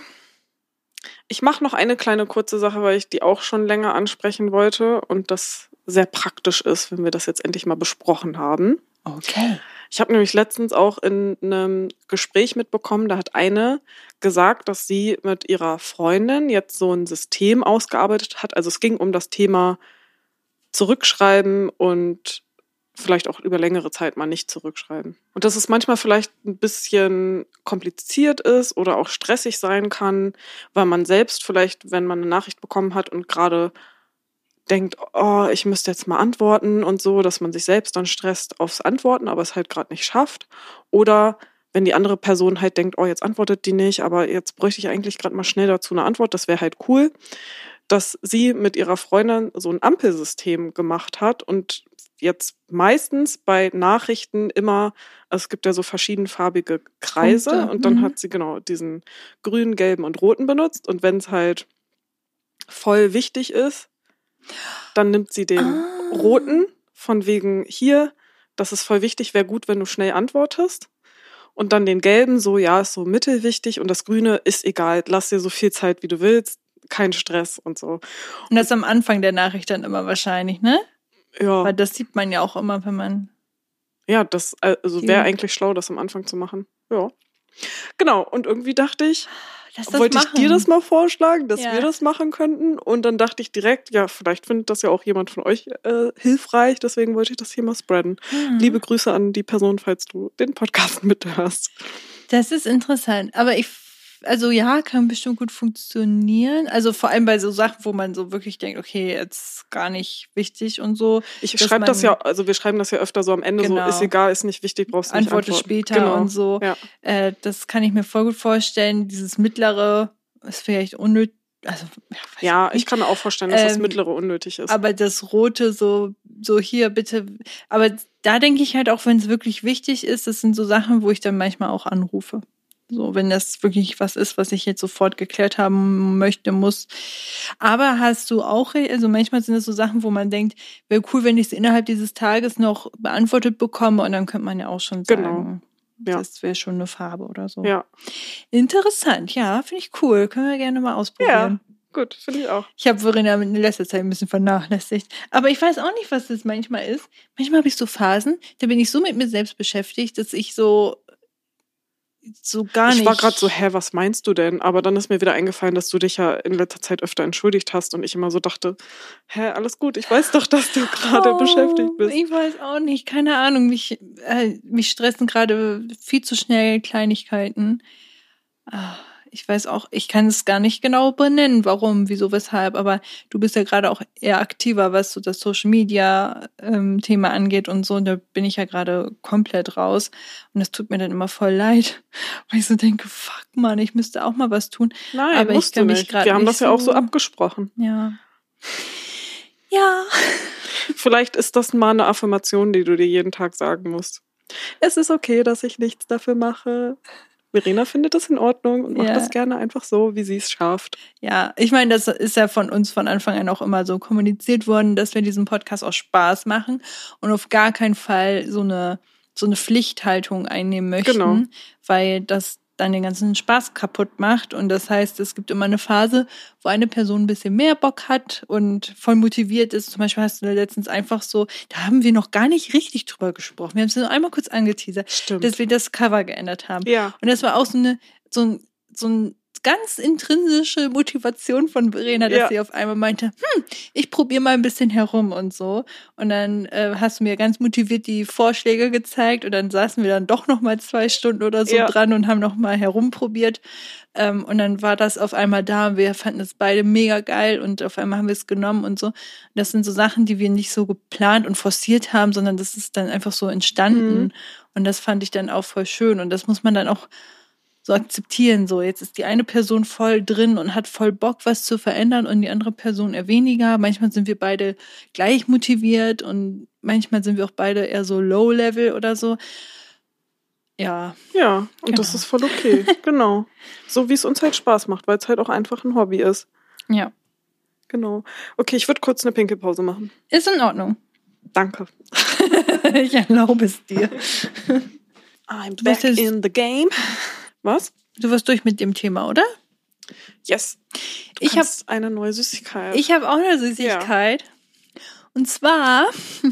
Ich mache noch eine kleine kurze Sache, weil ich die auch schon länger ansprechen wollte und das sehr praktisch ist, wenn wir das jetzt endlich mal besprochen haben. Okay. Ich habe nämlich letztens auch in einem Gespräch mitbekommen, da hat eine gesagt, dass sie mit ihrer Freundin jetzt so ein System ausgearbeitet hat. Also es ging um das Thema Zurückschreiben und vielleicht auch über längere Zeit mal nicht zurückschreiben. Und dass es manchmal vielleicht ein bisschen kompliziert ist oder auch stressig sein kann, weil man selbst vielleicht, wenn man eine Nachricht bekommen hat und gerade denkt, oh, ich müsste jetzt mal antworten und so, dass man sich selbst dann stresst aufs Antworten, aber es halt gerade nicht schafft. Oder wenn die andere Person halt denkt, oh, jetzt antwortet die nicht, aber jetzt bräuchte ich eigentlich gerade mal schnell dazu eine Antwort, das wäre halt cool, dass sie mit ihrer Freundin so ein Ampelsystem gemacht hat und jetzt meistens bei Nachrichten immer, also es gibt ja so verschiedenfarbige Kreise Punkte. und dann Mhm. hat sie genau diesen grünen, gelben und roten benutzt und wenn es halt voll wichtig ist, dann nimmt sie den Ah. roten von wegen hier, das ist voll wichtig, wäre gut, wenn du schnell antwortest. Und dann den gelben, so ja, ist so mittelwichtig und das grüne ist egal, lass dir so viel Zeit, wie du willst, kein Stress und so. Und das am Anfang der Nachricht dann immer wahrscheinlich, ne? Ja, Weil das sieht man ja auch immer, wenn man. ja, das also Die- wäre eigentlich schlau, das am Anfang zu machen. Ja. Genau, und irgendwie dachte ich, Lass das wollte ich machen. dir das mal vorschlagen, dass Ja. wir das machen könnten. Und dann dachte ich direkt, ja, vielleicht findet das ja auch jemand von euch äh, hilfreich. Deswegen wollte ich das hier mal spreaden. Mhm. Liebe Grüße an die Person, falls du den Podcast mithörst. Das ist interessant. Aber ich, also ja, kann bestimmt gut funktionieren. Also vor allem bei so Sachen, wo man so wirklich denkt, okay, jetzt gar nicht wichtig und so. Ich Dass schreibe das man- ja, also wir schreiben das ja öfter so am Ende, Genau. so ist egal, ist nicht wichtig, brauchst du nicht Antworte antworten. später Genau. und so. Ja. Äh, das kann ich mir voll gut vorstellen. Dieses mittlere ist vielleicht unnötig. Also, ja, weiß Ja, ich ich nicht. kann mir auch vorstellen, dass das Ähm, Mittlere unnötig ist. Aber das Rote so, so hier bitte. Aber da denke ich halt auch, wenn es wirklich wichtig ist, das sind so Sachen, wo ich dann manchmal auch anrufe. So, wenn das wirklich was ist, was ich jetzt sofort geklärt haben möchte, muss. Aber hast du auch, also manchmal sind es so Sachen, wo man denkt, wäre cool, wenn ich es innerhalb dieses Tages noch beantwortet bekomme und dann könnte man ja auch schon sagen, Genau. Ja. das wäre schon eine Farbe oder so. Ja, Interessant, ja, finde ich cool. Können wir gerne mal ausprobieren. ja, gut, finde ich auch. Ich habe Verena in letzter Zeit ein bisschen vernachlässigt. Aber ich weiß auch nicht, was das manchmal ist. Manchmal habe ich so Phasen, da bin ich so mit mir selbst beschäftigt, dass ich so, so gar nicht. Ich war gerade so, hä, was meinst du denn? Aber dann ist mir wieder eingefallen, dass du dich ja in letzter Zeit öfter entschuldigt hast und ich immer so dachte, hä, alles gut, ich weiß doch, dass du gerade Oh, beschäftigt bist. Ich weiß auch nicht, keine Ahnung. Mich, äh, mich stressen gerade viel zu schnell Kleinigkeiten. Ah, ich weiß auch, ich kann es gar nicht genau benennen, warum, wieso, weshalb, aber du bist ja gerade auch eher aktiver, was so das Social Media ähm, Thema angeht und so, und da bin ich ja gerade komplett raus und das tut mir dann immer voll leid, weil ich so denke, fuck man, ich müsste auch mal was tun. Nein, aber ich musst kann du mich nicht. grad Wir haben nicht das ja auch so so- abgesprochen. Ja. Ja. Vielleicht ist das mal eine Affirmation, die du dir jeden Tag sagen musst. Es ist okay, dass ich nichts dafür mache. Verena findet das in Ordnung und macht Ja. das gerne einfach so, wie sie es schafft. Ja, ich meine, das ist ja von uns von Anfang an auch immer so kommuniziert worden, dass wir diesen Podcast auch Spaß machen und auf gar keinen Fall so eine, so eine Pflichthaltung einnehmen möchten, Genau. weil das dann den ganzen Spaß kaputt macht. Und das heißt, es gibt immer eine Phase, wo eine Person ein bisschen mehr Bock hat und voll motiviert ist. Zum Beispiel hast du letztens einfach so, da haben wir noch gar nicht richtig drüber gesprochen. Wir haben es nur einmal kurz angeteasert, Stimmt. dass wir das Cover geändert haben. Ja. Und das war auch so eine, so ein, so ein ganz intrinsische Motivation von Verena, dass Ja. sie auf einmal meinte, hm, ich probiere mal ein bisschen herum und so. Und dann äh, hast du mir ganz motiviert die Vorschläge gezeigt und dann saßen wir dann doch noch mal zwei Stunden oder so Ja. dran und haben noch mal herumprobiert. Ähm, und dann war das auf einmal da und wir fanden es beide mega geil und auf einmal haben wir es genommen und so. Und das sind so Sachen, die wir nicht so geplant und forciert haben, sondern das ist dann einfach so entstanden. Mhm. Und das fand ich dann auch voll schön. Und das muss man dann auch so akzeptieren. So, jetzt ist die eine Person voll drin und hat voll Bock, was zu verändern und die andere Person eher weniger. Manchmal sind wir beide gleich motiviert und manchmal sind wir auch beide eher so Low-Level oder so. Ja. Ja, und genau. Das ist voll okay. Genau. So wie es uns halt Spaß macht, weil es halt auch einfach ein Hobby ist. Ja. Genau. Okay, ich würde kurz eine Pinkelpause machen. Ist in Ordnung. Danke. Ich erlaube es dir. I'm back jetzt, in the game. Was? Du warst durch mit dem Thema, oder? Yes. Du ich habe eine neue Süßigkeit. Ich habe auch eine Süßigkeit. Ja. Und zwar,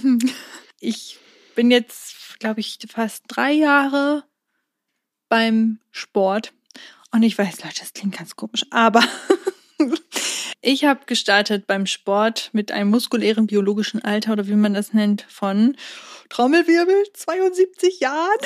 ich bin jetzt, glaube ich, fast drei Jahre beim Sport. Und ich weiß, Leute, das klingt ganz komisch, aber ich habe gestartet beim Sport mit einem muskulären biologischen Alter oder wie man das nennt, von Trommelwirbel, zweiundsiebzig Jahren.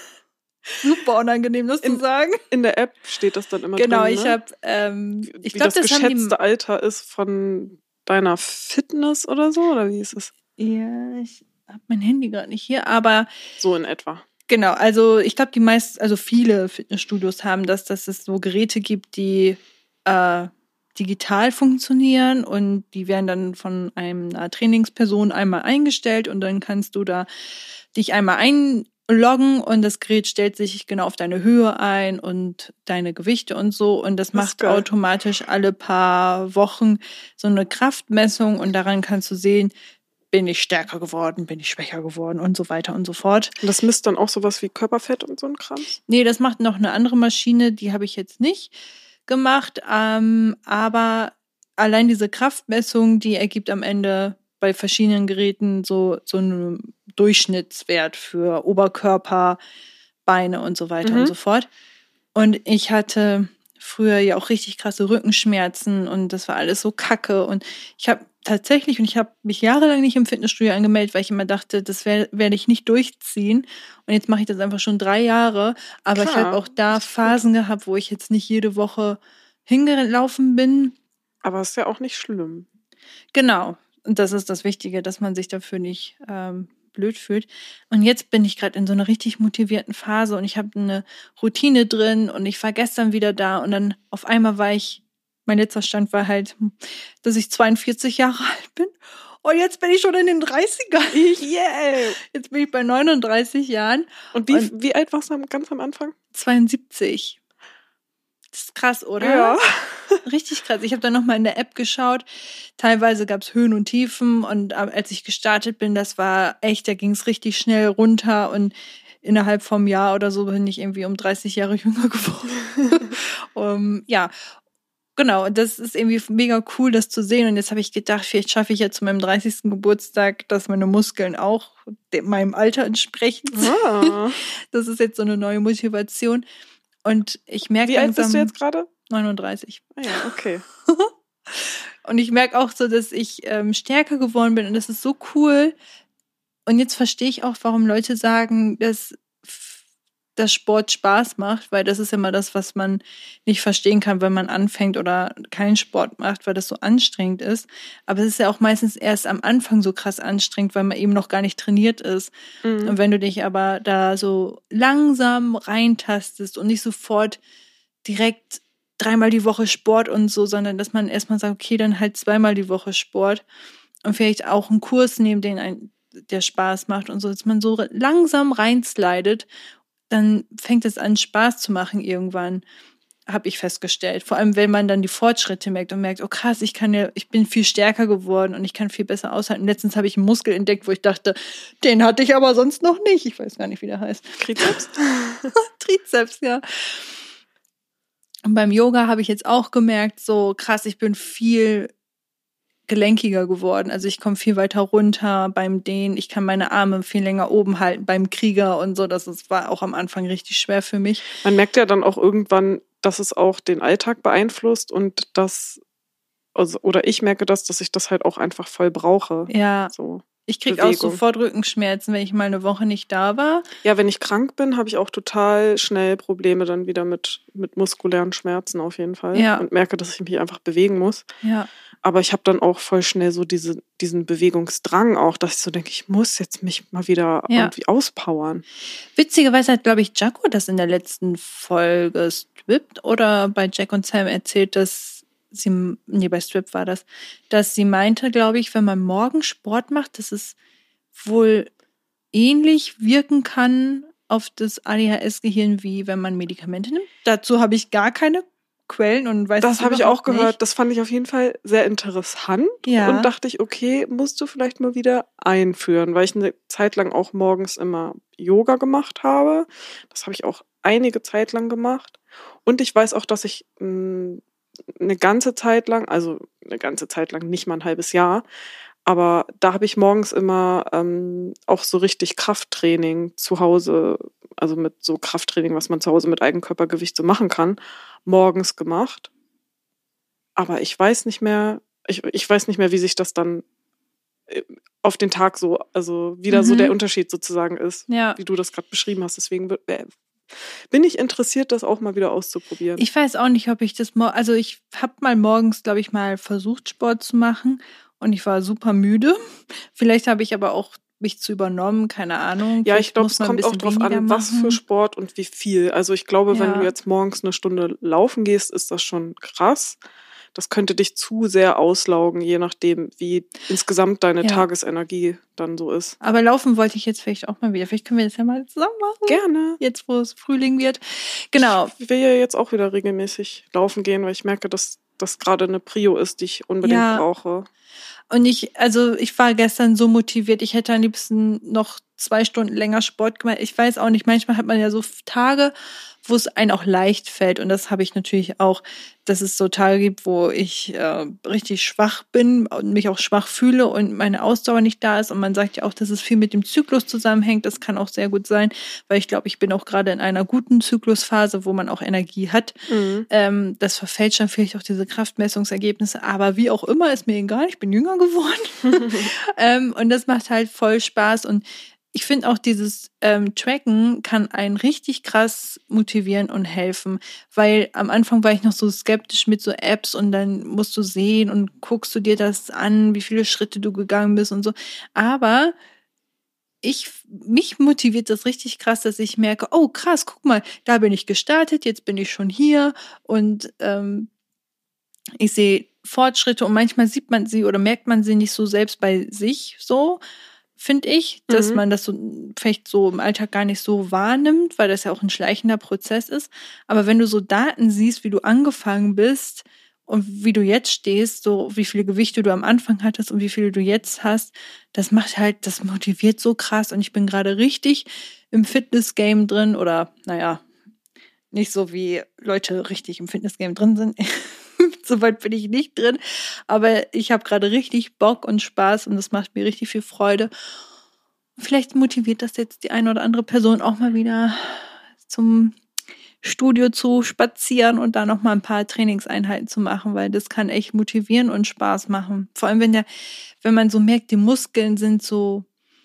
Super unangenehm, das in, zu sagen. In der App steht das dann immer genau, drin, Genau, ich ne? habe, ähm, ich glaube, das, das geschätzte haben die, Alter ist von deiner Fitness oder so, oder wie ist es? Ja, ich habe mein Handy gerade nicht hier, aber so in etwa. Genau, also ich glaube, die meisten, also viele Fitnessstudios haben das, dass es so Geräte gibt, die äh, digital funktionieren und die werden dann von einer Trainingsperson einmal eingestellt und dann kannst du da dich einmal einloggen und das Gerät stellt sich genau auf deine Höhe ein und deine Gewichte und so und das, das macht automatisch alle paar Wochen so eine Kraftmessung und daran kannst du sehen, bin ich stärker geworden, bin ich schwächer geworden und so weiter und so fort. Und das misst dann auch sowas wie Körperfett und so ein Kram? Nee, das macht noch eine andere Maschine, die habe ich jetzt nicht gemacht, ähm, aber allein diese Kraftmessung, die ergibt am Ende bei verschiedenen Geräten so, so einen Durchschnittswert für Oberkörper, Beine und so weiter mhm. und so fort. Und ich hatte früher ja auch richtig krasse Rückenschmerzen und das war alles so kacke und ich habe tatsächlich, und ich habe mich jahrelang nicht im Fitnessstudio angemeldet, weil ich immer dachte, das werde werd ich nicht durchziehen. Und jetzt mache ich das einfach schon drei Jahre. Aber Klar, ich habe auch da Phasen gut. gehabt, wo ich jetzt nicht jede Woche hingelaufen bin. Aber ist ja auch nicht schlimm. Genau. Und das ist das Wichtige, dass man sich dafür nicht ähm, blöd fühlt. Und jetzt bin ich gerade in so einer richtig motivierten Phase und ich habe eine Routine drin und ich war gestern wieder da und dann auf einmal war ich Mein letzter Stand war halt, dass ich zweiundvierzig Jahre alt bin. Und jetzt bin ich schon in den dreißigern. Yeah. Jetzt bin ich bei neununddreißig Jahren. Und wie, und wie alt warst du ganz am Anfang? zweiundsiebzig. Das ist krass, oder? Ja. Richtig krass. Ich habe dann nochmal in der App geschaut. Teilweise gab es Höhen und Tiefen. Und als ich gestartet bin, das war echt, da ging es richtig schnell runter. Und innerhalb vom Jahr oder so bin ich irgendwie um dreißig Jahre jünger geworden. um, ja, Genau, das ist irgendwie mega cool, das zu sehen. Und jetzt habe ich gedacht, vielleicht schaffe ich ja zu meinem dreißigsten Geburtstag, dass meine Muskeln auch meinem Alter entsprechen. Ah. Das ist jetzt so eine neue Motivation. Und ich merke Wie alt bist du jetzt gerade? neununddreißig. Ah ja, okay. Und ich merke auch so, dass ich ähm, stärker geworden bin. Und das ist so cool. Und jetzt verstehe ich auch, warum Leute sagen, dass dass Sport Spaß macht, weil das ist immer das, was man nicht verstehen kann, wenn man anfängt oder keinen Sport macht, weil das so anstrengend ist. Aber es ist ja auch meistens erst am Anfang so krass anstrengend, weil man eben noch gar nicht trainiert ist. Mhm. Und wenn du dich aber da so langsam reintastest und nicht sofort direkt dreimal die Woche Sport und so, sondern dass man erstmal sagt, okay, dann halt zweimal die Woche Sport und vielleicht auch einen Kurs nehmen, den ein, der Spaß macht und so, dass man so langsam reinslidet, dann fängt es an, Spaß zu machen irgendwann, habe ich festgestellt. Vor allem, wenn man dann die Fortschritte merkt und merkt, oh krass, ich kann ja, ich bin viel stärker geworden und ich kann viel besser aushalten. Letztens habe ich einen Muskel entdeckt, wo ich dachte, den hatte ich aber sonst noch nicht. Ich weiß gar nicht, wie der heißt. Trizeps? Trizeps, ja. Und beim Yoga habe ich jetzt auch gemerkt, so krass, ich bin viel gelenkiger geworden. Also ich komme viel weiter runter beim Dehnen. Ich kann meine Arme viel länger oben halten beim Krieger und so. Das ist, war auch am Anfang richtig schwer für mich. Man merkt ja dann auch irgendwann, dass es auch den Alltag beeinflusst und das, also, oder ich merke das, dass ich das halt auch einfach voll brauche. Ja. So. Ich kriege auch sofort Rückenschmerzen, wenn ich mal eine Woche nicht da war. Ja, wenn ich krank bin, habe ich auch total schnell Probleme dann wieder mit, mit muskulären Schmerzen auf jeden Fall. Ja. Und merke, dass ich mich einfach bewegen muss. Ja. Aber ich habe dann auch voll schnell so diese, diesen Bewegungsdrang auch, dass ich so denke, ich muss jetzt mich mal wieder Ja. irgendwie auspowern. Witzigerweise hat, glaube ich, Jacko das in der letzten Folge Strip oder bei Jack und Sam erzählt, dass sie, nee, bei Strip war das, dass sie meinte, glaube ich, wenn man morgen Sport macht, dass es wohl ähnlich wirken kann auf das A D H S-Gehirn, wie wenn man Medikamente nimmt. Dazu habe ich gar keine Quellen und weiß Das habe ich auch gehört. Nicht. Das fand ich auf jeden Fall sehr interessant. Ja. Und dachte ich, okay, musst du vielleicht mal wieder einführen, weil ich eine Zeit lang auch morgens immer Yoga gemacht habe. Das habe ich auch einige Zeit lang gemacht. Und ich weiß auch, dass ich mh, eine ganze Zeit lang, also eine ganze Zeit lang, nicht mal ein halbes Jahr, aber da habe ich morgens immer ähm, auch so richtig Krafttraining zu Hause, also mit so Krafttraining, was man zu Hause mit Eigenkörpergewicht so machen kann, morgens gemacht. Aber ich weiß nicht mehr, ich, ich weiß nicht mehr, wie sich das dann auf den Tag so, also wieder mhm. so der Unterschied sozusagen ist, ja. wie du das gerade beschrieben hast. Deswegen bin ich interessiert, das auch mal wieder auszuprobieren. Ich weiß auch nicht, ob ich das, mo- also ich habe mal morgens, glaube ich, mal versucht, Sport zu machen und ich war super müde. Vielleicht habe ich aber auch mich zu übernommen, keine Ahnung. Ja, ich glaube, es kommt auch drauf an, was für Sport und wie viel. Also ich glaube, ja. wenn du jetzt morgens eine Stunde laufen gehst, ist das schon krass. Das könnte dich zu sehr auslaugen, je nachdem, wie insgesamt deine ja. Tagesenergie dann so ist. Aber laufen wollte ich jetzt vielleicht auch mal wieder. Vielleicht können wir das ja mal zusammen machen. Gerne. Jetzt, wo es Frühling wird. Genau. Ich will ja jetzt auch wieder regelmäßig laufen gehen, weil ich merke, dass das gerade eine Prio ist, die ich unbedingt ja. brauche. Und ich, also ich war gestern so motiviert, ich hätte am liebsten noch zwei Stunden länger Sport gemacht. Ich weiß auch nicht, manchmal hat man ja so Tage, wo es einem auch leicht fällt. Und das habe ich natürlich auch, dass es so Tage gibt, wo ich äh, richtig schwach bin und mich auch schwach fühle und meine Ausdauer nicht da ist. Und man sagt ja auch, dass es viel mit dem Zyklus zusammenhängt. Das kann auch sehr gut sein, weil ich glaube, ich bin auch gerade in einer guten Zyklusphase, wo man auch Energie hat. Mhm. Ähm, das verfälscht dann vielleicht auch diese Kraftmessungsergebnisse. Aber wie auch immer, ist mir egal. Ich bin jünger geworden. ähm, und das macht halt voll Spaß. Und ich finde auch, dieses ähm, Tracken kann einen richtig krass motivieren und helfen, weil am Anfang war ich noch so skeptisch mit so Apps und dann musst du sehen und guckst du dir das an, wie viele Schritte du gegangen bist und so. Aber ich, mich motiviert das richtig krass, dass ich merke, oh krass, guck mal, da bin ich gestartet, jetzt bin ich schon hier und ähm, ich sehe Fortschritte und manchmal sieht man sie oder merkt man sie nicht so selbst bei sich so, finde ich, dass mhm. man das so vielleicht so im Alltag gar nicht so wahrnimmt, weil das ja auch ein schleichender Prozess ist. Aber wenn du so Daten siehst, wie du angefangen bist und wie du jetzt stehst, so wie viele Gewichte du am Anfang hattest und wie viele du jetzt hast, das macht halt, das motiviert so krass. Und ich bin gerade richtig im Fitness-Game drin oder, naja, nicht so wie Leute richtig im Fitness-Game drin sind. So weit bin ich nicht drin. Aber ich habe gerade richtig Bock und Spaß und das macht mir richtig viel Freude. Vielleicht motiviert das jetzt die eine oder andere Person auch mal wieder zum Studio zu spazieren und da noch mal ein paar Trainingseinheiten zu machen, weil das kann echt motivieren und Spaß machen. Vor allem, wenn der, wenn man so merkt, die Muskeln sind so,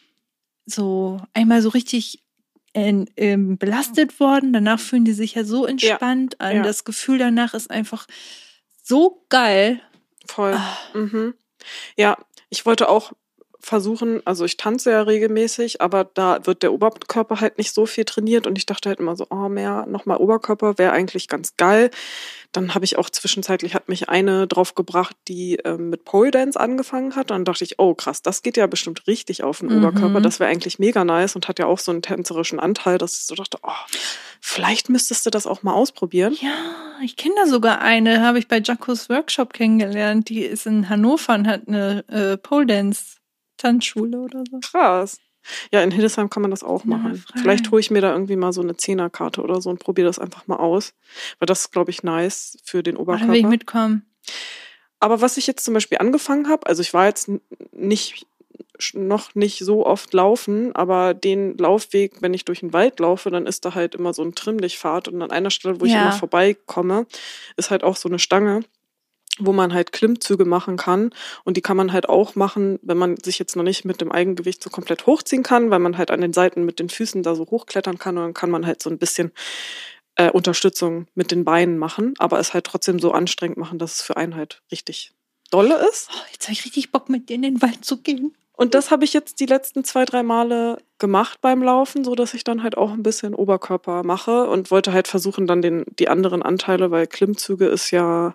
so einmal so richtig in, in, belastet worden. Danach fühlen die sich ja so entspannt ja. an. Ja. Das Gefühl danach ist einfach so geil. Voll. Ah. Mhm. Ja, ich wollte auch versuchen, also ich tanze ja regelmäßig, aber da wird der Oberkörper halt nicht so viel trainiert und ich dachte halt immer so, oh, mehr, nochmal Oberkörper wäre eigentlich ganz geil. Dann habe ich auch zwischenzeitlich, hat mich eine drauf gebracht, die ähm, mit Pole Dance angefangen hat. Dann dachte ich, oh krass, das geht ja bestimmt richtig auf den mhm. Oberkörper. Das wäre eigentlich mega nice und hat ja auch so einen tänzerischen Anteil, dass ich so dachte, oh, vielleicht müsstest du das auch mal ausprobieren. Ja, ich kenne da sogar eine, habe ich bei Jackos Workshop kennengelernt. Die ist in Hannover und hat eine äh, Pole Dance Tanzschule oder so. Krass. Ja, in Hildesheim kann man das auch machen. Ja, vielleicht hole ich mir da irgendwie mal so eine Zehnerkarte oder so und probiere das einfach mal aus. Weil das ist, glaube ich, nice für den Oberkörper. Da will ich mitkommen. Aber was ich jetzt zum Beispiel angefangen habe, also ich war jetzt nicht noch nicht so oft laufen, aber den Laufweg, wenn ich durch den Wald laufe, dann ist da halt immer so ein Trimmlichtpfad und an einer Stelle, wo ich ja. immer vorbeikomme, ist halt auch so eine Stange. wo man halt Klimmzüge machen kann. Und die kann man halt auch machen, wenn man sich jetzt noch nicht mit dem Eigengewicht so komplett hochziehen kann, weil man halt an den Seiten mit den Füßen da so hochklettern kann. Und dann kann man halt so ein bisschen äh, Unterstützung mit den Beinen machen, aber es halt trotzdem so anstrengend machen, dass es für einen halt richtig dolle ist. Oh, jetzt habe ich richtig Bock, mit dir in den Wald zu gehen. Und das habe ich jetzt die letzten zwei, drei Male gemacht beim Laufen, so dass ich dann halt auch ein bisschen Oberkörper mache und wollte halt versuchen, dann den, die anderen Anteile, weil Klimmzüge ist ja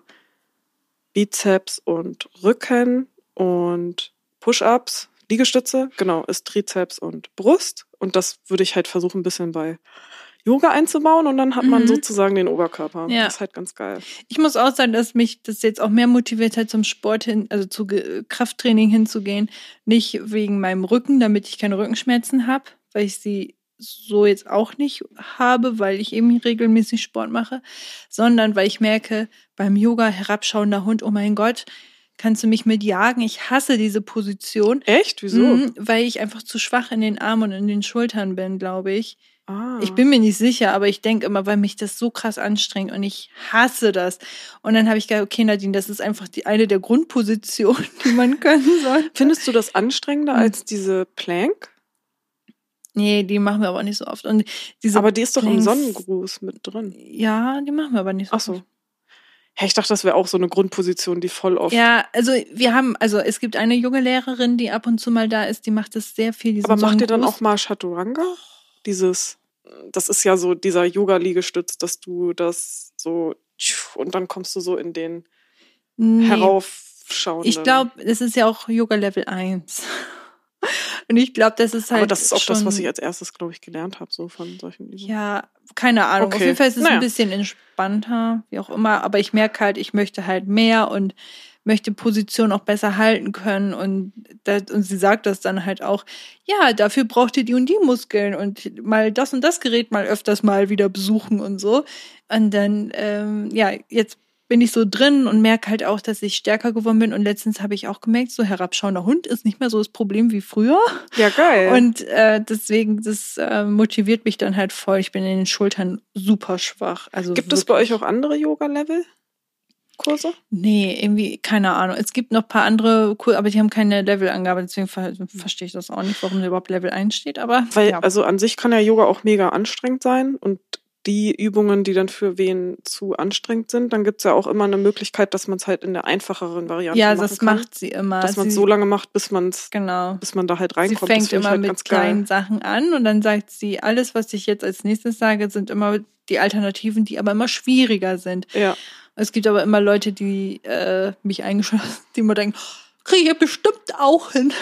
Bizeps und Rücken und Push-Ups, Liegestütze, genau, ist Trizeps und Brust. Und das würde ich halt versuchen, ein bisschen bei Yoga einzubauen und dann hat man Mhm. sozusagen den Oberkörper. Ja. Das ist halt ganz geil. Ich muss auch sagen, dass mich das jetzt auch mehr motiviert hat, zum Sport hin, also zu Ge- Krafttraining hinzugehen. Nicht wegen meinem Rücken, damit ich keine Rückenschmerzen habe, weil ich sie so jetzt auch nicht habe, weil ich eben regelmäßig Sport mache, sondern weil ich merke, beim Yoga herabschauender Hund, oh mein Gott, kannst du mich mit jagen? Ich hasse diese Position. Echt? Wieso? Mhm, weil ich einfach zu schwach in den Armen und in den Schultern bin, glaube ich. Ah. Ich bin mir nicht sicher, aber ich denke immer, weil mich das so krass anstrengt und ich hasse das. Und dann habe ich gedacht, okay, Nadine, das ist einfach die eine der Grundpositionen, die man können soll. Findest du das anstrengender Hm. als diese Plank? Nee, die machen wir aber nicht so oft. Und diese Aber die ist doch im Planks- Sonnengruß mit drin. Ja, die machen wir aber nicht so Ach so. oft. Hey, ich dachte, das wäre auch so eine Grundposition, die voll oft. Ja, also wir haben, also es gibt eine junge Lehrerin, die ab und zu mal da ist, die macht das sehr viel. diesen Aber macht ihr dann Sonnengruß. auch mal Chaturanga? Dieses, das ist ja so dieser Yoga-Liegestütz, dass du das so und dann kommst du so in den Nee. heraufschauenden. Ich glaube, es ist ja auch Yoga Level eins. Und ich glaube, das ist halt Aber das ist auch schon, das, was ich als erstes, glaube ich, gelernt habe, so von solchen Übungen. Ja, keine Ahnung. Okay. Auf jeden Fall ist es Naja. ein bisschen entspannter, wie auch immer. Aber ich merke halt, ich möchte halt mehr und möchte Position auch besser halten können. Und, das, und sie sagt das dann halt auch, ja, dafür braucht ihr die und die Muskeln und mal das und das Gerät mal öfters mal wieder besuchen und so. Und dann, ähm, ja, jetzt bin ich so drin und merke halt auch, dass ich stärker geworden bin. Und letztens habe ich auch gemerkt, so herabschauender Hund ist nicht mehr so das Problem wie früher. Ja, geil. Und äh, deswegen, das äh, motiviert mich dann halt voll. Ich bin in den Schultern super schwach. Also Gibt es bei euch auch andere Yoga-Level-Kurse? Nee, irgendwie, keine Ahnung. Es gibt noch ein paar andere, cool, aber die haben keine Levelangabe, deswegen ver verstehe ich das auch nicht, warum da überhaupt Level eins steht. Aber Weil, ja. also an sich kann ja Yoga auch mega anstrengend sein und die Übungen, die dann für wen zu anstrengend sind, dann gibt's ja auch immer eine Möglichkeit, dass man es halt in der einfacheren Variante ja, machen das kann. macht sie immer. Dass man es sie, so lange macht, bis man's, Genau. bis man da halt Sie reinkommt. fängt das finde ich immer halt mit ganz geil. kleinen Sachen an und dann sagt sie, alles, was ich jetzt als nächstes sage, sind immer die Alternativen, die aber immer schwieriger sind. Ja. Es gibt aber immer Leute, die äh, mich eingeschlossen, die immer denken, kriege ich bestimmt auch hin.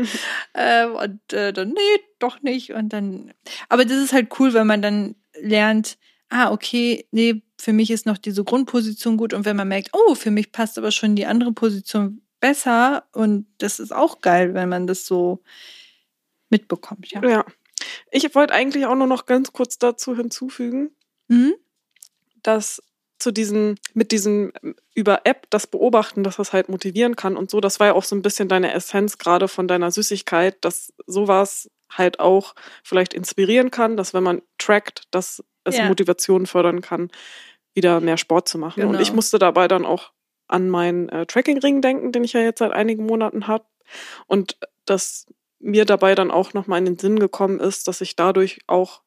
äh, und äh, dann, nee, doch nicht. Und dann, aber das ist halt cool, wenn man dann lernt, ah, okay, nee, für mich ist noch diese Grundposition gut. Und wenn man merkt, oh, für mich passt aber schon die andere Position besser. Und das ist auch geil, wenn man das so mitbekommt, ja. Ja. Ich wollte eigentlich auch nur noch ganz kurz dazu hinzufügen, Mhm. dass zu diesen, mit diesem über App das Beobachten, dass das halt motivieren kann und so, das war ja auch so ein bisschen deine Essenz gerade von deiner Süßigkeit, dass sowas halt auch vielleicht inspirieren kann, dass wenn man trackt, dass es Ja. Motivation fördern kann, wieder mehr Sport zu machen. Genau. Und ich musste dabei dann auch an meinen äh, Tracking-Ring denken, den ich ja jetzt seit einigen Monaten habe. Und dass mir dabei dann auch nochmal in den Sinn gekommen ist, dass ich dadurch auch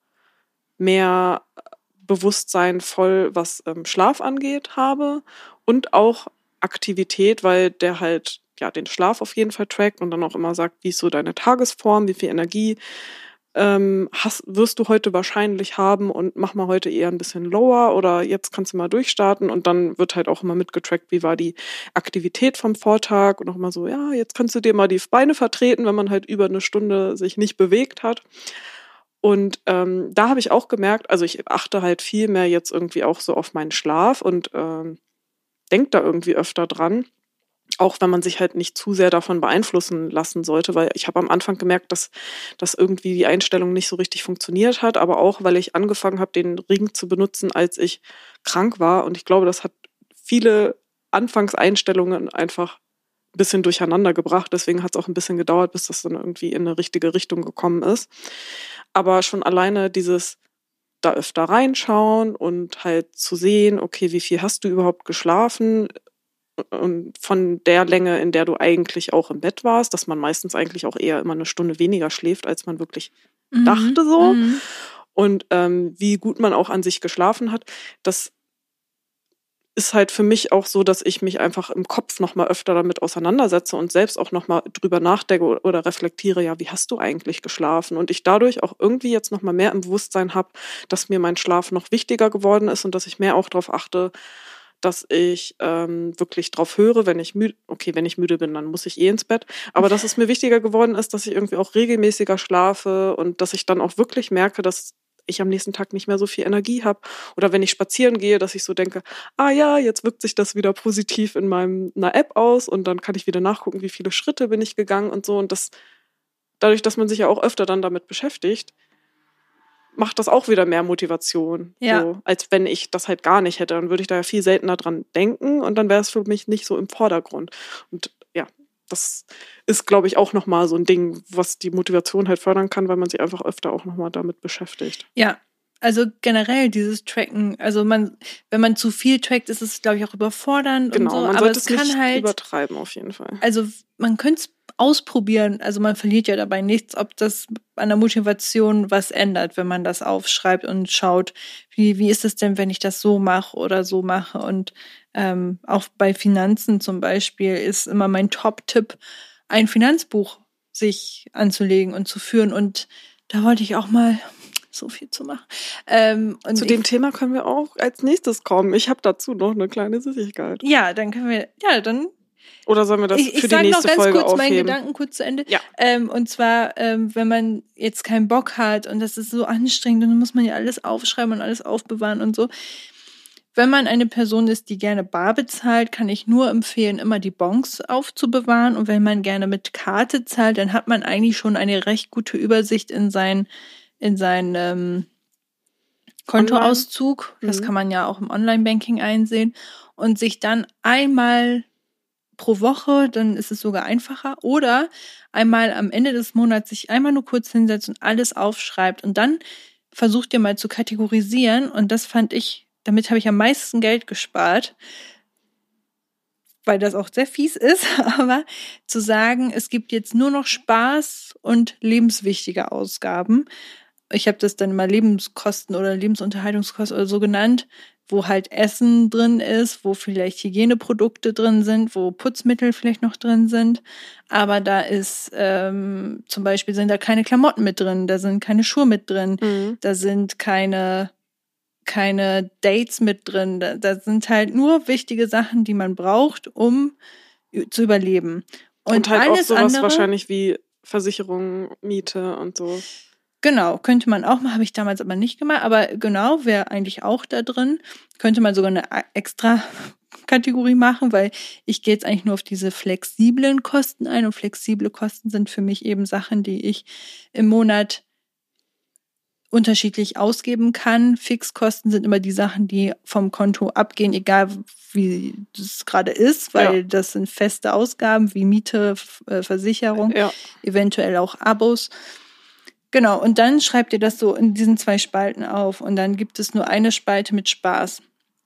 mehr Bewusstsein voll, was ähm, Schlaf angeht, habe und auch Aktivität, weil der halt ja den Schlaf auf jeden Fall trackt und dann auch immer sagt, wie ist so deine Tagesform, wie viel Energie ähm, hast, wirst du heute wahrscheinlich haben und mach mal heute eher ein bisschen lower oder jetzt kannst du mal durchstarten und dann wird halt auch immer mitgetrackt, wie war die Aktivität vom Vortag und auch mal so, ja, jetzt kannst du dir mal die Beine vertreten, wenn man halt über eine Stunde sich nicht bewegt hat. Und ähm, da habe ich auch gemerkt, also ich achte halt viel mehr jetzt irgendwie auch so auf meinen Schlaf und ähm, denke da irgendwie öfter dran. Auch wenn man sich halt nicht zu sehr davon beeinflussen lassen sollte, weil ich habe am Anfang gemerkt, dass, dass irgendwie die Einstellung nicht so richtig funktioniert hat, aber auch, weil ich angefangen habe, den Ring zu benutzen, als ich krank war. Und ich glaube, das hat viele Anfangseinstellungen einfach ein bisschen durcheinander gebracht. Deswegen hat es auch ein bisschen gedauert, bis das dann irgendwie in eine richtige Richtung gekommen ist. Aber schon alleine dieses da öfter reinschauen und halt zu sehen, okay, wie viel hast du überhaupt geschlafen? und von der Länge, in der du eigentlich auch im Bett warst, dass man meistens eigentlich auch eher immer eine Stunde weniger schläft, als man wirklich Mhm. dachte so. Mhm. Und ähm, wie gut man auch an sich geschlafen hat, das ist halt für mich auch so, dass ich mich einfach im Kopf nochmal öfter damit auseinandersetze und selbst auch nochmal drüber nachdenke oder reflektiere, ja, wie hast du eigentlich geschlafen? Und ich dadurch auch irgendwie jetzt nochmal mehr im Bewusstsein habe, dass mir mein Schlaf noch wichtiger geworden ist und dass ich mehr auch darauf achte, dass ich ähm, wirklich drauf höre, wenn ich müde, okay, wenn ich müde bin, dann muss ich eh ins Bett, aber dass es mir wichtiger geworden ist, dass ich irgendwie auch regelmäßiger schlafe und dass ich dann auch wirklich merke, dass ich am nächsten Tag nicht mehr so viel Energie habe. Oder wenn ich spazieren gehe, dass ich so denke, ah ja, jetzt wirkt sich das wieder positiv in meiner App aus und dann kann ich wieder nachgucken, wie viele Schritte bin ich gegangen und so. Und das, dadurch, dass man sich ja auch öfter dann damit beschäftigt, macht das auch wieder mehr Motivation. Ja. So, als wenn ich das halt gar nicht hätte. Dann würde ich da ja viel seltener dran denken und dann wäre es für mich nicht so im Vordergrund. Und ja, das ist, glaube ich, auch nochmal so ein Ding, was die Motivation halt fördern kann, weil man sich einfach öfter auch nochmal damit beschäftigt. Ja, also generell dieses Tracken, also man, wenn man zu viel trackt, ist es, glaube ich, auch überfordernd Genau, und so. man Aber sollte es es kann nicht halt, übertreiben auf jeden Fall. also man könnte es ausprobieren, also man verliert ja dabei nichts, ob das an der Motivation was ändert, wenn man das aufschreibt und schaut, wie, wie ist es denn, wenn ich das so mache oder so mache. Und ähm, auch bei Finanzen zum Beispiel ist immer mein Top-Tipp, ein Finanzbuch sich anzulegen und zu führen. Und da wollte ich auch mal so viel zu machen. Ähm, und Zu ich, dem Thema können wir auch als nächstes kommen. Ich habe dazu noch eine kleine Süßigkeit. Ja, dann können wir, ja, dann Oder sollen wir das Ich, ich für die sage noch nächste ganz Folge kurz meinen aufheben? Gedanken kurz zu Ende. Ja. Ähm, und zwar, ähm, wenn man jetzt keinen Bock hat und das ist so anstrengend und dann muss man ja alles aufschreiben und alles aufbewahren und so. Wenn man eine Person ist, die gerne bar bezahlt, kann ich nur empfehlen, immer die Bons aufzubewahren. Und wenn man gerne mit Karte zahlt, dann hat man eigentlich schon eine recht gute Übersicht in sein, in sein ähm, Kontoauszug. Online? Das Mhm. kann man ja auch im Online-Banking einsehen. Und sich dann einmal pro Woche, dann ist es sogar einfacher. Oder einmal am Ende des Monats sich einmal nur kurz hinsetzt und alles aufschreibt. Und dann versucht ihr mal zu kategorisieren. Und das fand ich, damit habe ich am meisten Geld gespart, weil das auch sehr fies ist. Aber zu sagen, es gibt jetzt nur noch Spaß und lebenswichtige Ausgaben. Ich habe das dann immer Lebenskosten oder Lebensunterhaltungskosten oder so genannt, wo halt Essen drin ist, wo vielleicht Hygieneprodukte drin sind, wo Putzmittel vielleicht noch drin sind. Aber da ist ähm, zum Beispiel sind da keine Klamotten mit drin, da sind keine Schuhe mit drin, Mhm. da sind keine, keine Dates mit drin. Da, da sind halt nur wichtige Sachen, die man braucht, um zu überleben. Und, Und halt auch alles sowas andere, wahrscheinlich wie Versicherung, Miete und so. Genau, könnte man auch mal, habe ich damals aber nicht gemacht, aber genau, wäre eigentlich auch da drin. Könnte man sogar eine extra Kategorie machen, weil ich gehe jetzt eigentlich nur auf diese flexiblen Kosten ein und flexible Kosten sind für mich eben Sachen, die ich im Monat unterschiedlich ausgeben kann. Fixkosten sind immer die Sachen, die vom Konto abgehen, egal wie das gerade ist, weil Ja. das sind feste Ausgaben wie Miete, Versicherung, Ja. eventuell auch Abos. Genau, und dann schreibt ihr das so in diesen zwei Spalten auf und dann gibt es nur eine Spalte mit Spaß.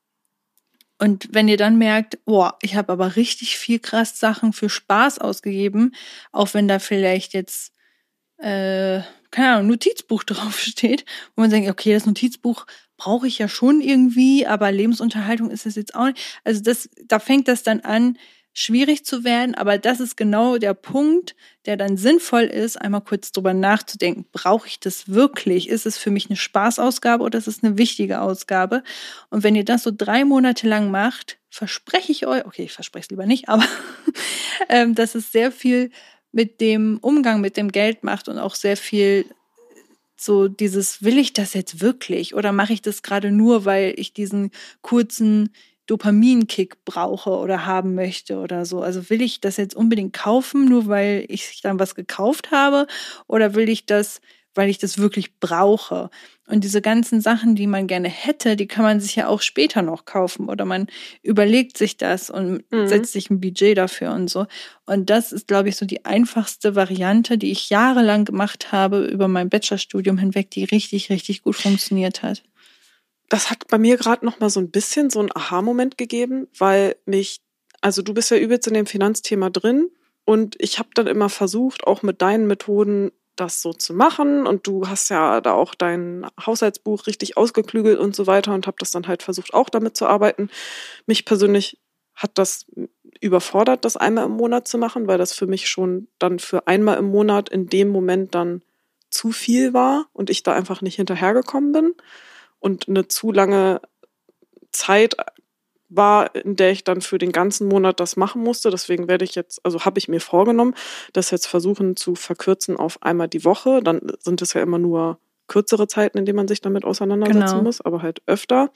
Und wenn ihr dann merkt, boah, ich habe aber richtig viel krass Sachen für Spaß ausgegeben, auch wenn da vielleicht jetzt, äh, keine Ahnung, Notizbuch draufsteht, wo man denkt, okay, das Notizbuch brauche ich ja schon irgendwie, aber Lebensunterhaltung ist es jetzt auch nicht. Also das, da fängt das dann an, schwierig zu werden, aber das ist genau der Punkt, der dann sinnvoll ist, einmal kurz drüber nachzudenken, brauche ich das wirklich? Ist es für mich eine Spaßausgabe oder ist es eine wichtige Ausgabe? Und wenn ihr das so drei Monate lang macht, verspreche ich euch, okay, ich verspreche es lieber nicht, aber ähm, dass es sehr viel mit dem Umgang mit dem Geld macht und auch sehr viel so dieses, will ich das jetzt wirklich oder mache ich das gerade nur, weil ich diesen kurzen Dopaminkick brauche oder haben möchte oder so. Also will ich das jetzt unbedingt kaufen, nur weil ich dann was gekauft habe oder will ich das, weil ich das wirklich brauche? Und diese ganzen Sachen, die man gerne hätte, die kann man sich ja auch später noch kaufen oder man überlegt sich das und Mhm. setzt sich ein Budget dafür und so. Und das ist, glaube ich, so die einfachste Variante, die ich jahrelang gemacht habe über mein Bachelorstudium hinweg, die richtig, richtig gut funktioniert hat. Das hat bei mir gerade noch mal so ein bisschen so einen Aha-Moment gegeben, weil mich also du bist ja übelst in dem Finanzthema drin und ich habe dann immer versucht, auch mit deinen Methoden das so zu machen und du hast ja da auch dein Haushaltsbuch richtig ausgeklügelt und so weiter und habe das dann halt versucht, auch damit zu arbeiten. Mich persönlich hat das überfordert, das einmal im Monat zu machen, weil das für mich schon dann für einmal im Monat in dem Moment dann zu viel war und ich da einfach nicht hinterhergekommen bin und eine zu lange Zeit war, in der ich dann für den ganzen Monat das machen musste. Deswegen werde ich jetzt, also habe ich mir vorgenommen, das jetzt versuchen zu verkürzen auf einmal die Woche. Dann sind es ja immer nur kürzere Zeiten, in denen man sich damit auseinandersetzen Genau. muss, aber halt öfter.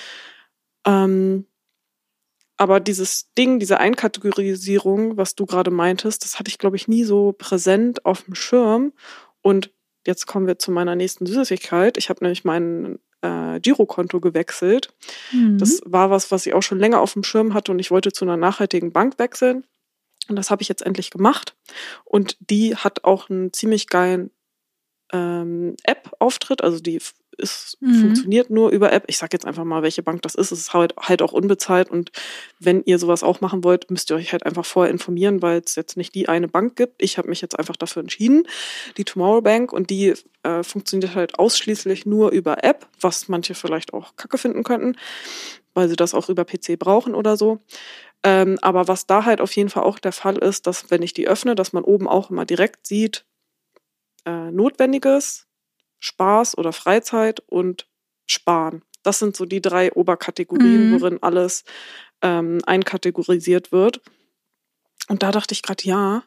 Ähm, aber dieses Ding, diese Einkategorisierung, was du gerade meintest, das hatte ich, glaube ich, nie so präsent auf dem Schirm. Und jetzt kommen wir zu meiner nächsten Süßigkeit. Ich habe nämlich mein äh, Girokonto gewechselt. Mhm. Das war was, was ich auch schon länger auf dem Schirm hatte und ich wollte zu einer nachhaltigen Bank wechseln. Und das habe ich jetzt endlich gemacht. Und die hat auch einen ziemlich geilen ähm, App-Auftritt. Also die ist, Mhm. funktioniert nur über App. Ich sage jetzt einfach mal, welche Bank das ist. Es ist halt, halt auch unbezahlt. Und wenn ihr sowas auch machen wollt, müsst ihr euch halt einfach vorher informieren, weil es jetzt nicht die eine Bank gibt. Ich habe mich jetzt einfach dafür entschieden, die Tomorrow Bank. Und die äh, funktioniert halt ausschließlich nur über App, was manche vielleicht auch kacke finden könnten, weil sie das auch über P C brauchen oder so. Ähm, aber was da halt auf jeden Fall auch der Fall ist, dass wenn ich die öffne, dass man oben auch immer direkt sieht, äh, Notwendiges, Spaß oder Freizeit und Sparen. Das sind so die drei Oberkategorien, Mhm. worin alles ähm, einkategorisiert wird. Und da dachte ich gerade, ja,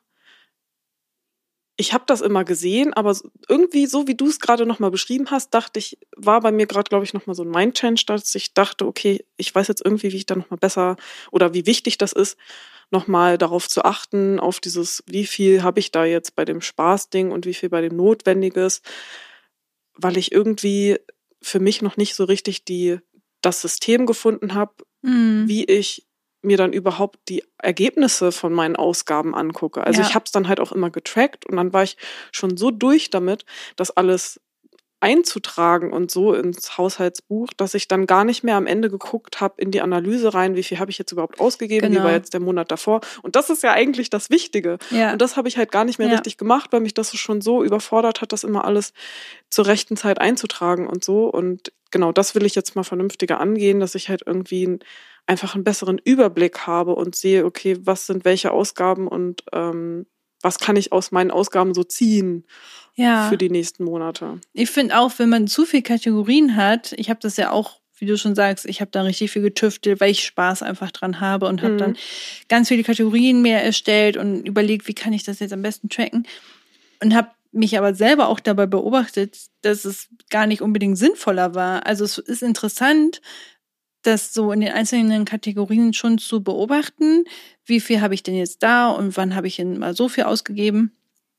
ich habe das immer gesehen, aber irgendwie, so wie du es gerade nochmal beschrieben hast, dachte ich, war bei mir gerade, glaube ich, nochmal so ein Mind-Change, dass ich dachte, okay, ich weiß jetzt irgendwie, wie ich da nochmal besser oder wie wichtig das ist, nochmal darauf zu achten, auf dieses, wie viel habe ich da jetzt bei dem Spaßding und wie viel bei dem Notwendiges, weil ich irgendwie für mich noch nicht so richtig die, das System gefunden habe, Mhm. wie ich mir dann überhaupt die Ergebnisse von meinen Ausgaben angucke. Also Ja. ich habe es dann halt auch immer getrackt und dann war ich schon so durch damit, das alles einzutragen und so ins Haushaltsbuch, dass ich dann gar nicht mehr am Ende geguckt habe in die Analyse rein, wie viel habe ich jetzt überhaupt ausgegeben, Genau. wie war jetzt der Monat davor. Und das ist ja eigentlich das Wichtige. Ja. Und das habe ich halt gar nicht mehr Ja. richtig gemacht, weil mich das schon so überfordert hat, das immer alles zur rechten Zeit einzutragen und so. Und genau das will ich jetzt mal vernünftiger angehen, dass ich halt irgendwie ein, einfach einen besseren Überblick habe und sehe, okay, was sind welche Ausgaben und ähm, was kann ich aus meinen Ausgaben so ziehen Ja. für die nächsten Monate. Ich finde auch, wenn man zu viele Kategorien hat, ich habe das ja auch, wie du schon sagst, ich habe da richtig viel getüftelt, weil ich Spaß einfach dran habe und habe Mhm. dann ganz viele Kategorien mehr erstellt und überlegt, wie kann ich das jetzt am besten tracken und habe mich aber selber auch dabei beobachtet, dass es gar nicht unbedingt sinnvoller war. Also es ist interessant, das so in den einzelnen Kategorien schon zu beobachten, wie viel habe ich denn jetzt da und wann habe ich denn mal so viel ausgegeben.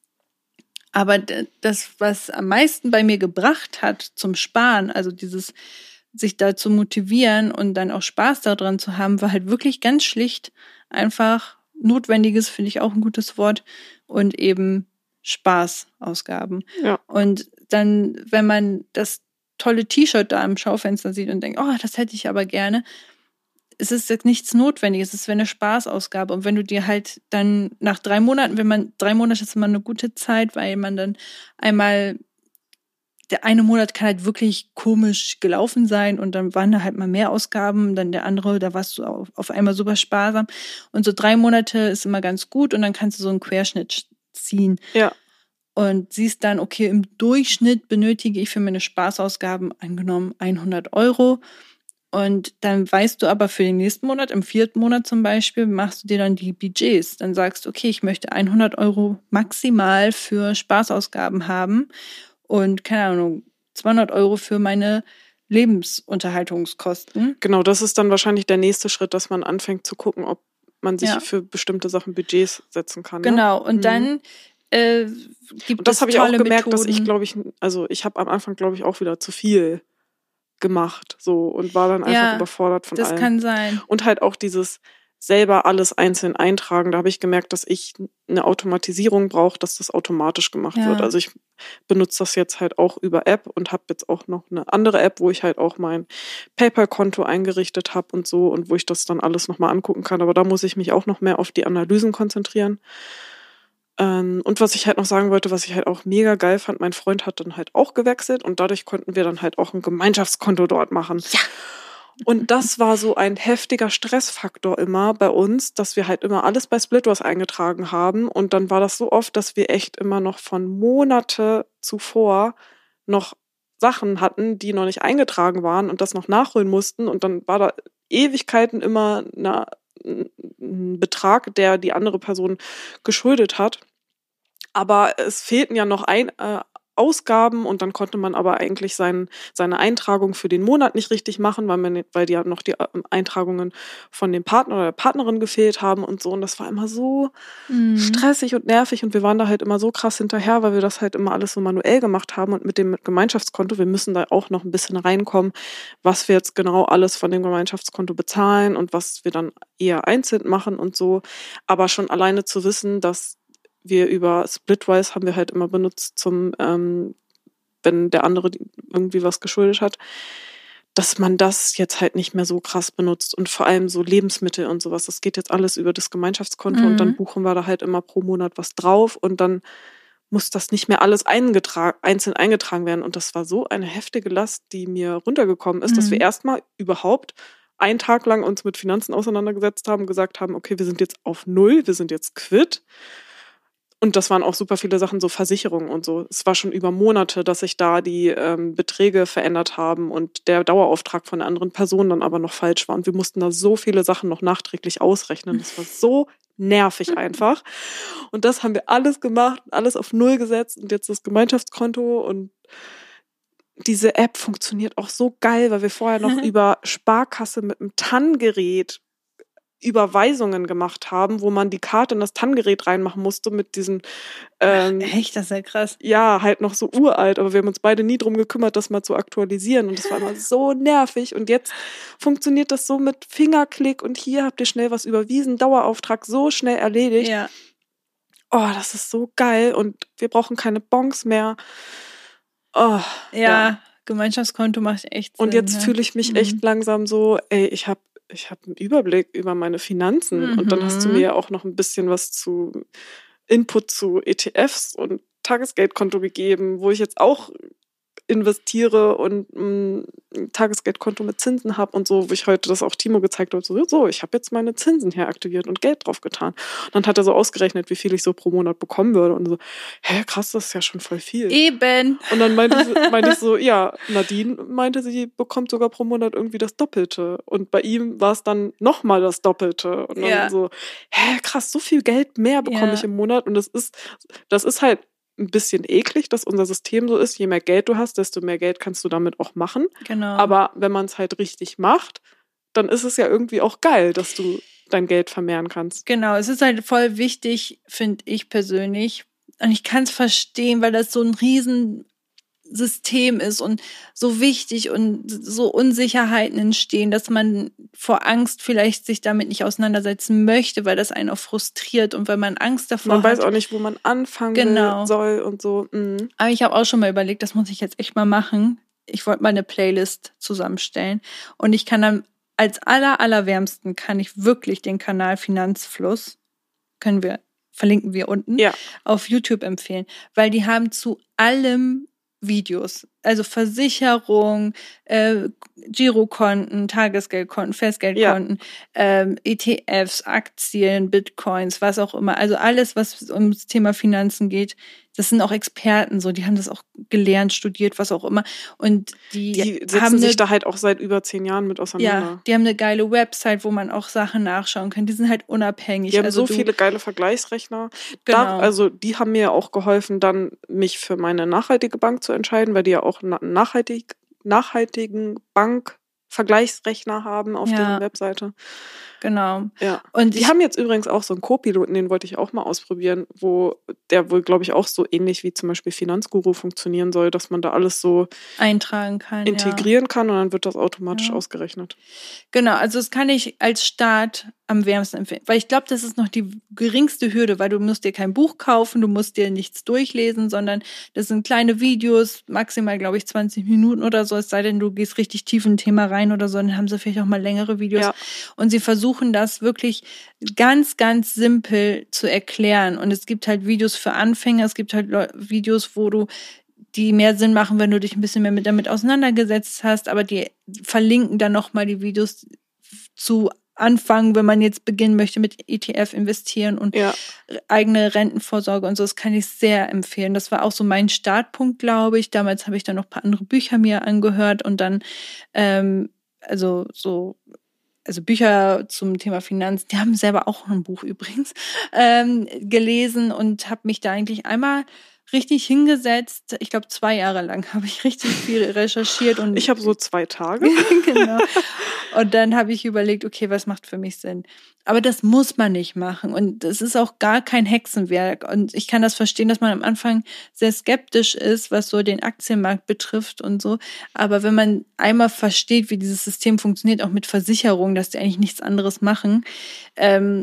Aber das, was am meisten bei mir gebracht hat zum Sparen, also dieses sich da zu motivieren und dann auch Spaß daran zu haben, war halt wirklich ganz schlicht einfach Notwendiges, finde ich auch ein gutes Wort, und eben Spaßausgaben. Ja. Und dann, wenn man das tolle T-Shirt da am Schaufenster sieht und denkt, oh, das hätte ich aber gerne, es ist jetzt nichts Notwendiges, es wäre eine Spaßausgabe. Und wenn du dir halt dann nach drei Monaten, wenn man, drei Monate ist immer eine gute Zeit, weil man dann einmal, der eine Monat kann halt wirklich komisch gelaufen sein und dann waren da halt mal mehr Ausgaben, dann der andere, da warst du auf, auf einmal super sparsam. Und so drei Monate ist immer ganz gut und dann kannst du so einen Querschnitt ziehen. Ja. Und siehst dann, okay, im Durchschnitt benötige ich für meine Spaßausgaben angenommen hundert Euro. Und dann weißt du aber für den nächsten Monat, im vierten Monat zum Beispiel, machst du dir dann die Budgets. Dann sagst du, okay, ich möchte hundert Euro maximal für Spaßausgaben haben und, keine Ahnung, zweihundert Euro für meine Lebensunterhaltungskosten. Genau, das ist dann wahrscheinlich der nächste Schritt, dass man anfängt zu gucken, ob man sich Ja. für bestimmte Sachen Budgets setzen kann. Genau, ne? und Mhm. dann äh, gibt Und das es habe ich auch tolle gemerkt, Methoden. dass ich, glaube ich, also ich habe am Anfang, glaube ich, auch wieder zu viel gemacht so und war dann einfach Ja, überfordert von das allem. kann sein. Und halt auch dieses, selber alles einzeln eintragen. Da habe ich gemerkt, dass ich eine Automatisierung brauche, dass das automatisch gemacht Ja. wird. Also ich benutze das jetzt halt auch über App und habe jetzt auch noch eine andere App, wo ich halt auch mein PayPal-Konto eingerichtet habe und so und wo ich das dann alles nochmal angucken kann. Aber da muss ich mich auch noch mehr auf die Analysen konzentrieren. Ähm, und was ich halt noch sagen wollte, was ich halt auch mega geil fand, mein Freund hat dann halt auch gewechselt und dadurch konnten wir dann halt auch ein Gemeinschaftskonto dort machen. Ja. Und das war so ein heftiger Stressfaktor immer bei uns, dass wir halt immer alles bei Splitwise eingetragen haben. Und dann war das so oft, dass wir echt immer noch von Monate zuvor noch Sachen hatten, die noch nicht eingetragen waren und das noch nachholen mussten. Und dann war da Ewigkeiten immer eine, ein Betrag, der die andere Person geschuldet hat. Aber es fehlten ja noch ein, äh, Ausgaben und dann konnte man aber eigentlich sein, seine Eintragung für den Monat nicht richtig machen, weil, man, weil die ja noch die Eintragungen von dem Partner oder der Partnerin gefehlt haben und so. Und das war immer so mhm. stressig und nervig und wir waren da halt immer so krass hinterher, weil wir das halt immer alles so manuell gemacht haben und mit dem Gemeinschaftskonto, wir müssen da auch noch ein bisschen reinkommen, was wir jetzt genau alles von dem Gemeinschaftskonto bezahlen und was wir dann eher einzeln machen und so. Aber schon alleine zu wissen, dass wir über Splitwise haben wir halt immer benutzt zum, ähm, wenn der andere irgendwie was geschuldet hat, dass man das jetzt halt nicht mehr so krass benutzt und vor allem so Lebensmittel und sowas, das geht jetzt alles über das Gemeinschaftskonto mhm. und dann buchen wir da halt immer pro Monat was drauf und dann muss das nicht mehr alles eingetra- einzeln eingetragen werden und das war so eine heftige Last, die mir runtergekommen ist, mhm. dass wir erstmal überhaupt einen Tag lang uns mit Finanzen auseinandergesetzt haben, gesagt haben, okay, wir sind jetzt auf Null, wir sind jetzt quitt. Und das waren auch super viele Sachen, so Versicherungen und so. Es war schon über Monate, dass sich da die ähm, Beträge verändert haben und der Dauerauftrag von einer anderen Person dann aber noch falsch war. Und wir mussten da so viele Sachen noch nachträglich ausrechnen. Das war so nervig einfach. Und das haben wir alles gemacht, alles auf Null gesetzt und jetzt das Gemeinschaftskonto und diese App funktioniert auch so geil, weil wir vorher noch über Sparkasse mit einem T A N-Gerät Überweisungen gemacht haben, wo man die Karte in das T A N-Gerät reinmachen musste mit diesen ähm, Ach, echt, das ist ja krass. Ja, halt noch so uralt, aber wir haben uns beide nie drum gekümmert, das mal zu aktualisieren und das war immer so nervig und jetzt funktioniert das so mit Fingerklick und hier habt ihr schnell was überwiesen, Dauerauftrag so schnell erledigt. Ja. Oh, das ist so geil und wir brauchen keine Bons mehr. Oh, ja, ja, Gemeinschaftskonto macht echt Sinn. Und jetzt ne? fühle ich mich mhm. echt langsam so, ey, ich habe ich habe einen Überblick über meine Finanzen mhm. und dann hast du mir ja auch noch ein bisschen was zu Input zu E T Fs und Tagesgeldkonto gegeben, wo ich jetzt auch investiere und ein Tagesgeldkonto mit Zinsen habe und so, wo ich heute das auch Timo gezeigt habe, so, so ich habe jetzt meine Zinsen hier aktiviert und Geld drauf getan. Und dann hat er so ausgerechnet, wie viel ich so pro Monat bekommen würde und so, hä, krass, das ist ja schon voll viel. Eben. Und dann meinte ich, meinte ich so, ja, Nadine meinte, sie bekommt sogar pro Monat irgendwie das Doppelte. Und bei ihm war es dann nochmal das Doppelte. Und dann ja. so, hä, krass, so viel Geld mehr bekomme ja. ich im Monat. Und das ist, das ist halt ein bisschen eklig, dass unser System so ist, je mehr Geld du hast, desto mehr Geld kannst du damit auch machen. Genau. Aber wenn man es halt richtig macht, dann ist es ja irgendwie auch geil, dass du dein Geld vermehren kannst. Genau, es ist halt voll wichtig, finde ich persönlich. Und ich kann es verstehen, weil das so ein Riesensystem ist und so wichtig und so Unsicherheiten entstehen, dass man vor Angst vielleicht sich damit nicht auseinandersetzen möchte, weil das einen auch frustriert und weil man Angst davor man hat. Man weiß auch nicht, wo man anfangen genau. will, soll und so. Mhm. Aber ich habe auch schon mal überlegt, das muss ich jetzt echt mal machen. Ich wollte mal eine Playlist zusammenstellen und ich kann dann als aller, allerwärmsten kann ich wirklich den Kanal Finanzfluss, können wir, verlinken wir unten, ja. auf YouTube empfehlen, weil die haben zu allem Videos, also Versicherung, äh, Girokonten, Tagesgeldkonten, Festgeldkonten, ja. ähm, E T Fs, Aktien, Bitcoins, was auch immer. Also alles, was ums Thema Finanzen geht, das sind auch Experten, so, die haben das auch gelernt, studiert, was auch immer. Und die, die setzen haben sich eine, da halt auch seit über zehn Jahren mit auseinander. Ja, die haben eine geile Website, wo man auch Sachen nachschauen kann. Die sind halt unabhängig. Die haben also so du, viele geile Vergleichsrechner. Genau. Da, also die haben mir auch geholfen, dann mich für meine nachhaltige Bank zu entscheiden, weil die ja auch einen nachhaltig, nachhaltigen Bankvergleichsrechner haben auf ja. deren Webseite. Genau. Ja. Und die ich, haben jetzt übrigens auch so einen Co-Piloten, den wollte ich auch mal ausprobieren, wo der wohl, glaube ich, auch so ähnlich wie zum Beispiel Finanzguru funktionieren soll, dass man da alles so eintragen kann, integrieren ja. kann und dann wird das automatisch ja. ausgerechnet. Genau, also das kann ich als Start am wärmsten empfehlen. Weil ich glaube, das ist noch die geringste Hürde, weil du musst dir kein Buch kaufen, du musst dir nichts durchlesen, sondern das sind kleine Videos, maximal, glaube ich, zwanzig Minuten oder so, es sei denn, du gehst richtig tief in ein Thema rein oder so, dann haben sie vielleicht auch mal längere Videos. Ja. Und sie versuchen das wirklich ganz, ganz simpel zu erklären. Und es gibt halt Videos für Anfänger, es gibt halt Videos, wo du die mehr Sinn machen, wenn du dich ein bisschen mehr mit damit auseinandergesetzt hast, aber die verlinken dann nochmal die Videos zu Anfangen, wenn man jetzt beginnen möchte mit E T F investieren und Ja. eigene Rentenvorsorge und so, das kann ich sehr empfehlen. Das war auch so mein Startpunkt, glaube ich. Damals habe ich dann noch ein paar andere Bücher mir angehört und dann, ähm, also so, also Bücher zum Thema Finanzen, die haben selber auch ein Buch übrigens, ähm, gelesen und habe mich da eigentlich einmal richtig hingesetzt. Ich glaube, zwei Jahre lang habe ich richtig viel recherchiert. Und Ich habe so zwei Tage. Genau. Und dann habe ich überlegt, okay, was macht für mich Sinn? Aber das muss man nicht machen. Und es ist auch gar kein Hexenwerk. Und ich kann das verstehen, dass man am Anfang sehr skeptisch ist, was so den Aktienmarkt betrifft und so. Aber wenn man einmal versteht, wie dieses System funktioniert, auch mit Versicherungen, dass die eigentlich nichts anderes machen, ähm,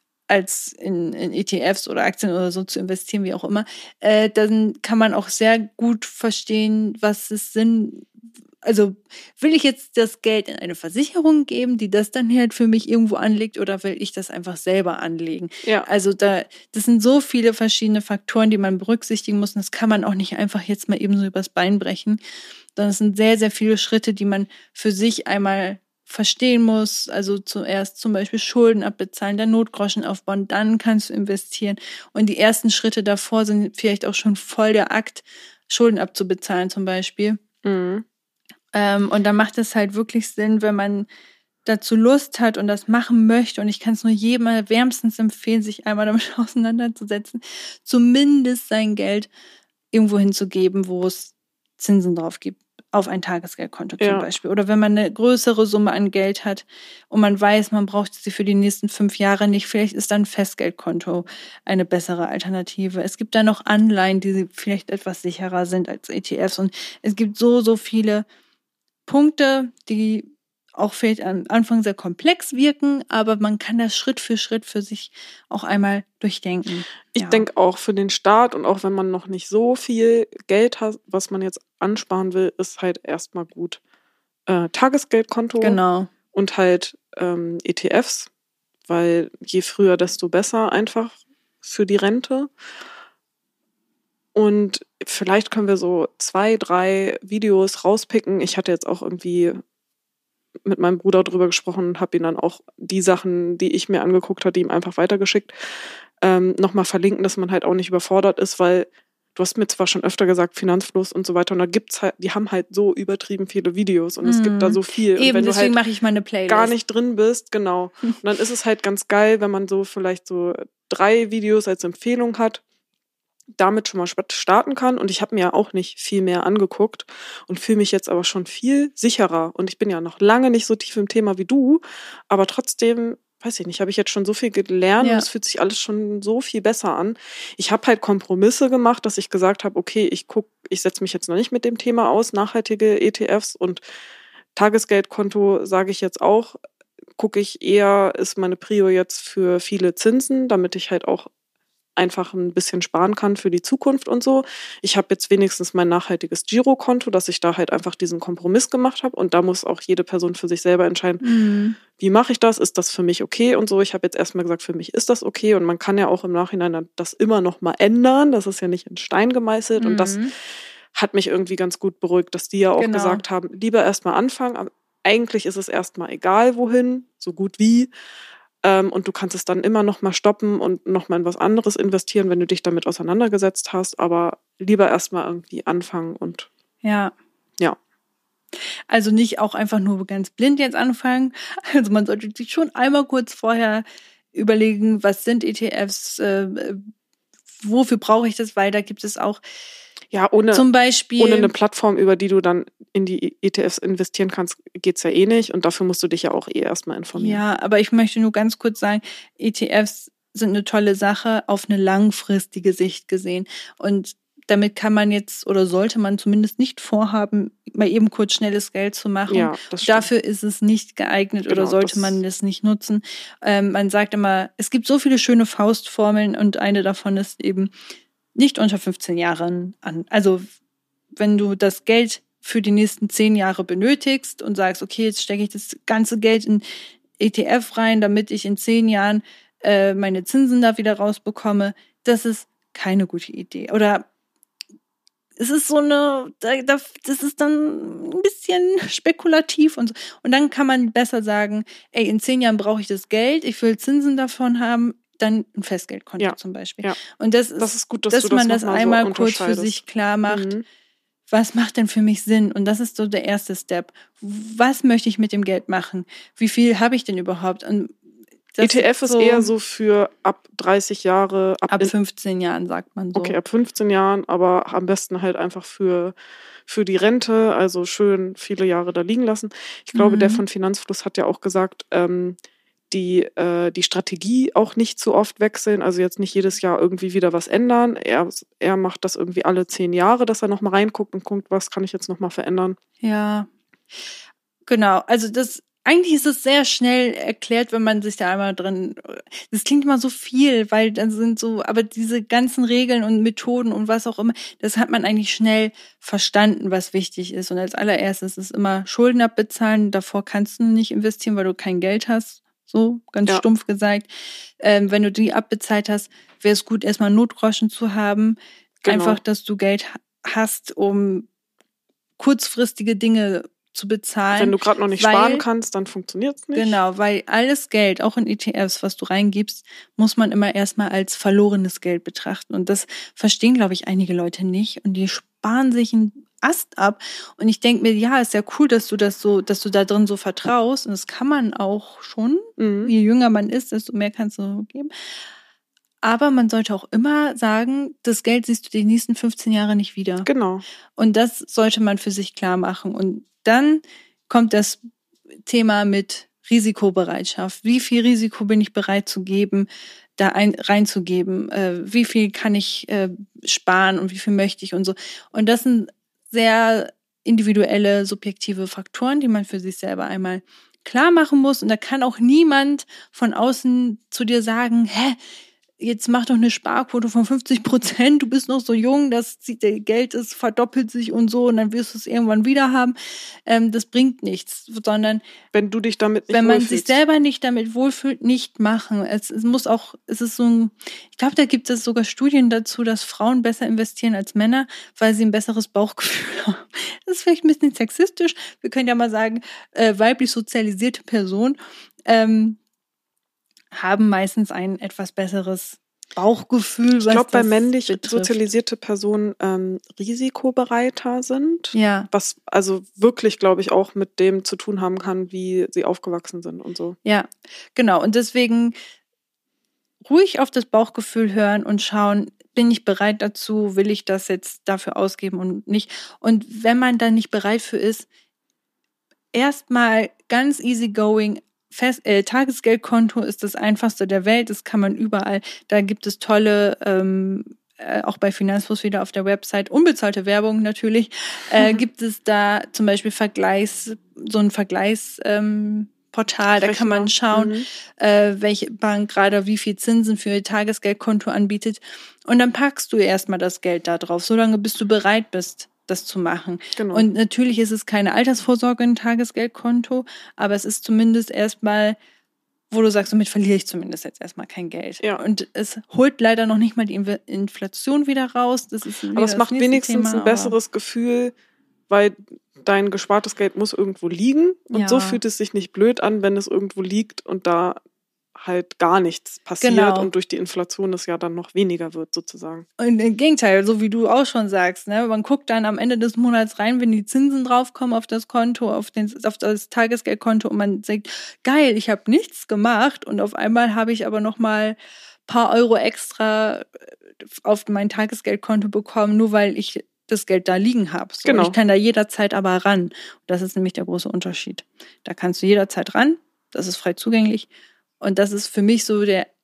als in, in E T Fs oder Aktien oder so zu investieren, wie auch immer, äh, dann kann man auch sehr gut verstehen, was es Sinn, also will ich jetzt das Geld in eine Versicherung geben, die das dann halt für mich irgendwo anlegt, oder will ich das einfach selber anlegen? Ja. Also da, das sind so viele verschiedene Faktoren, die man berücksichtigen muss, und das kann man auch nicht einfach jetzt mal eben so übers Bein brechen, sondern es sind sehr, sehr viele Schritte, die man für sich einmal verstehen muss, also zuerst zum Beispiel Schulden abbezahlen, dann Notgroschen aufbauen, dann kannst du investieren. Und die ersten Schritte davor sind vielleicht auch schon voll der Akt, Schulden abzubezahlen zum Beispiel. Mhm. Ähm, und da macht es halt wirklich Sinn, wenn man dazu Lust hat und das machen möchte. Und ich kann es nur jedem wärmstens empfehlen, sich einmal damit auseinanderzusetzen, zumindest sein Geld irgendwo hinzugeben, wo es Zinsen drauf gibt. Auf ein Tagesgeldkonto zum Ja. Beispiel. Oder wenn man eine größere Summe an Geld hat und man weiß, man braucht sie für die nächsten fünf Jahre nicht, vielleicht ist dann ein Festgeldkonto eine bessere Alternative. Es gibt da noch Anleihen, die vielleicht etwas sicherer sind als E T Fs. Und es gibt so, so viele Punkte, die auch vielleicht am Anfang sehr komplex wirken, aber man kann das Schritt für Schritt für sich auch einmal durchdenken. Ich Ja. denke auch für den Start und auch wenn man noch nicht so viel Geld hat, was man jetzt ansparen will, ist halt erstmal gut äh, Tagesgeldkonto Genau. und halt ähm, E T Fs, weil je früher, desto besser einfach für die Rente. Und vielleicht können wir so zwei, drei Videos rauspicken. Ich hatte jetzt auch irgendwie mit meinem Bruder drüber gesprochen und habe ihm dann auch die Sachen, die ich mir angeguckt habe, die ihm einfach weitergeschickt, ähm, nochmal verlinken, dass man halt auch nicht überfordert ist, weil du hast mir zwar schon öfter gesagt, Finanzfluss und so weiter, und da gibt's halt, die haben halt so übertrieben viele Videos und es Mhm. gibt da so viel. Und Eben, wenn du deswegen halt mache ich meine Playlist. gar nicht drin bist, genau. Und dann ist es halt ganz geil, wenn man so vielleicht so drei Videos als Empfehlung hat, damit schon mal starten kann. Und ich habe mir ja auch nicht viel mehr angeguckt und fühle mich jetzt aber schon viel sicherer. Und ich bin ja noch lange nicht so tief im Thema wie du, aber trotzdem, weiß ich nicht, habe ich jetzt schon so viel gelernt Ja. und es fühlt sich alles schon so viel besser an. Ich habe halt Kompromisse gemacht, dass ich gesagt habe, okay, ich guck, ich setze mich jetzt noch nicht mit dem Thema aus, nachhaltige E T Fs und Tagesgeldkonto sage ich jetzt auch, gucke ich eher, ist meine Prio jetzt für viele Zinsen, damit ich halt auch einfach ein bisschen sparen kann für die Zukunft und so. Ich habe jetzt wenigstens mein nachhaltiges Girokonto, dass ich da halt einfach diesen Kompromiss gemacht habe, und da muss auch jede Person für sich selber entscheiden, Mhm. wie mache ich das, ist das für mich okay und so. Ich habe jetzt erstmal gesagt, für mich ist das okay, und man kann ja auch im Nachhinein dann das immer noch mal ändern, das ist ja nicht in Stein gemeißelt, und das Mhm. hat mich irgendwie ganz gut beruhigt, dass die ja auch Genau. gesagt haben, lieber erstmal anfangen, aber eigentlich ist es erstmal egal wohin, so gut wie. Ähm, und du kannst es dann immer noch mal stoppen und noch mal in was anderes investieren, wenn du dich damit auseinandergesetzt hast. Aber lieber erstmal irgendwie anfangen und Ja. ja. Also nicht auch einfach nur ganz blind jetzt anfangen. Also man sollte sich schon einmal kurz vorher überlegen, was sind E T Fs, äh, wofür brauche ich das, weil da gibt es auch Ja, ohne, zum Beispiel ohne eine Plattform, über die du dann in die E T Fs investieren kannst, geht's ja eh nicht. Und dafür musst du dich ja auch eh erstmal informieren. Ja, aber ich möchte nur ganz kurz sagen, E T Fs sind eine tolle Sache auf eine langfristige Sicht gesehen. Und damit kann man jetzt oder sollte man zumindest nicht vorhaben, mal eben kurz schnelles Geld zu machen. Ja, das stimmt. Dafür ist es nicht geeignet Genau, oder sollte das- man das nicht nutzen. Ähm, man sagt immer, es gibt so viele schöne Faustformeln und eine davon ist eben nicht unter fünfzehn Jahren an. Also wenn du das Geld für die nächsten zehn Jahre benötigst und sagst, okay, jetzt stecke ich das ganze Geld in E T F rein, damit ich in zehn Jahren äh, meine Zinsen da wieder rausbekomme, das ist keine gute Idee. Oder es ist so eine, das ist dann ein bisschen spekulativ und so. Und dann kann man besser sagen, ey, in zehn Jahren brauche ich das Geld, ich will Zinsen davon haben, dann ein Festgeldkonto Ja, zum Beispiel. ja. Und das ist, Das ist gut, dass, dass du das man das noch mal so einmal kurz für unterscheidest. sich klar macht. Mhm. Was macht denn für mich Sinn? Und das ist so der erste Step. Was möchte ich mit dem Geld machen? Wie viel habe ich denn überhaupt? Und das E T F ist so eher so für ab dreißig Jahre, ab, ab in, fünfzehn Jahren, sagt man so. okay, ab fünfzehn Jahren, aber am besten halt einfach für, für die Rente, also schön viele Jahre da liegen lassen. Ich glaube, Mhm. der von Finanzfluss hat ja auch gesagt, ähm, die, äh, die Strategie auch nicht zu oft wechseln, also jetzt nicht jedes Jahr irgendwie wieder was ändern. Er, er macht das irgendwie alle zehn Jahre, dass er nochmal reinguckt und guckt, was kann ich jetzt nochmal verändern. Ja, genau. Also das, eigentlich ist es sehr schnell erklärt, wenn man sich da einmal drin, das klingt immer so viel, weil dann sind so, aber diese ganzen Regeln und Methoden und was auch immer, das hat man eigentlich schnell verstanden, was wichtig ist. Und als allererstes ist immer Schulden abbezahlen. Davor kannst du nicht investieren, weil du kein Geld hast. So, ganz Ja. stumpf gesagt. Ähm, wenn du die abbezahlt hast, wäre es gut, erstmal Notgroschen zu haben. Genau. Einfach, dass du Geld hast, um kurzfristige Dinge zu bezahlen. Wenn du gerade noch nicht weil, sparen kannst, dann funktioniert es nicht. Genau, weil alles Geld, auch in E T Fs, was du reingibst, muss man immer erstmal als verlorenes Geld betrachten. Und das verstehen, glaube ich, einige Leute nicht. Und die sparen sich einen Ast ab. Und ich denke mir, ja, ist ja cool, dass du das so, dass du da drin so vertraust. Und das kann man auch schon. Mhm. Je jünger man ist, desto mehr kannst du geben. Aber man sollte auch immer sagen, das Geld siehst du die nächsten fünfzehn Jahre nicht wieder. Genau. Und das sollte man für sich klar machen. Und dann kommt das Thema mit Risikobereitschaft. Wie viel Risiko bin ich bereit zu geben, da ein, reinzugeben? Äh, wie viel kann ich äh, sparen und wie viel möchte ich und so. Und das sind sehr individuelle, subjektive Faktoren, die man für sich selber einmal klar machen muss. Und da kann auch niemand von außen zu dir sagen, hä, jetzt mach doch eine Sparquote von fünfzig Prozent, du bist noch so jung, das Geld ist, verdoppelt sich und so und dann wirst du es irgendwann wieder haben. Ähm, das bringt nichts, sondern wenn du dich damit nicht wenn man wohlfühlst. sich selber nicht damit wohlfühlt, nicht machen. Es, es muss auch, es ist so ein, ich glaube, da gibt es sogar Studien dazu, dass Frauen besser investieren als Männer, weil sie ein besseres Bauchgefühl haben. Das ist vielleicht ein bisschen sexistisch. Wir können ja mal sagen, äh, weiblich sozialisierte Personen, ähm, haben meistens ein etwas besseres Bauchgefühl, was Ich glaube, bei das männlich betrifft. sozialisierte Personen ähm, risikobereiter sind. Ja, Was also wirklich, glaube ich, auch mit dem zu tun haben kann, wie sie aufgewachsen sind und so. ja, genau. Und deswegen ruhig auf das Bauchgefühl hören und schauen, bin ich bereit dazu, will ich das jetzt dafür ausgeben und nicht. Und wenn man dann nicht bereit für ist, erstmal ganz easy going. Fest, äh, Tagesgeldkonto ist das einfachste der Welt, das kann man überall. Da gibt es tolle, ähm, äh, auch bei Finanzfluss wieder auf der Website, unbezahlte Werbung natürlich, äh, gibt es da zum Beispiel Vergleichs, so ein Vergleichsportal, ähm, Portal, da kann man schauen, Mhm. äh, welche Bank gerade wie viel Zinsen für ihr Tagesgeldkonto anbietet. Und dann packst du erstmal das Geld da drauf, solange bis du bereit bist, das zu machen. Genau. Und natürlich ist es keine Altersvorsorge ein Tagesgeldkonto, aber es ist zumindest erstmal, wo du sagst, damit verliere ich zumindest jetzt erstmal kein Geld. Ja. Und es holt leider noch nicht mal die Inf- Inflation wieder raus. Das ist wieder Aber es das macht nächste wenigstens Thema, ein aber- besseres Gefühl, weil dein gespartes Geld muss irgendwo liegen. Und Ja. so fühlt es sich nicht blöd an, wenn es irgendwo liegt und da halt gar nichts passiert Genau. und durch die Inflation es ja dann noch weniger wird sozusagen. Und im Gegenteil, so wie du auch schon sagst, ne, man guckt dann am Ende des Monats rein, wenn die Zinsen draufkommen auf das Konto, auf, den, auf das Tagesgeldkonto und man sagt, geil, ich habe nichts gemacht und auf einmal habe ich aber noch mal ein paar Euro extra auf mein Tagesgeldkonto bekommen, nur weil ich das Geld da liegen habe. So, Genau. Ich kann da jederzeit aber ran. Und das ist nämlich der große Unterschied. Da kannst du jederzeit ran, das ist frei zugänglich. Und das ist für mich so der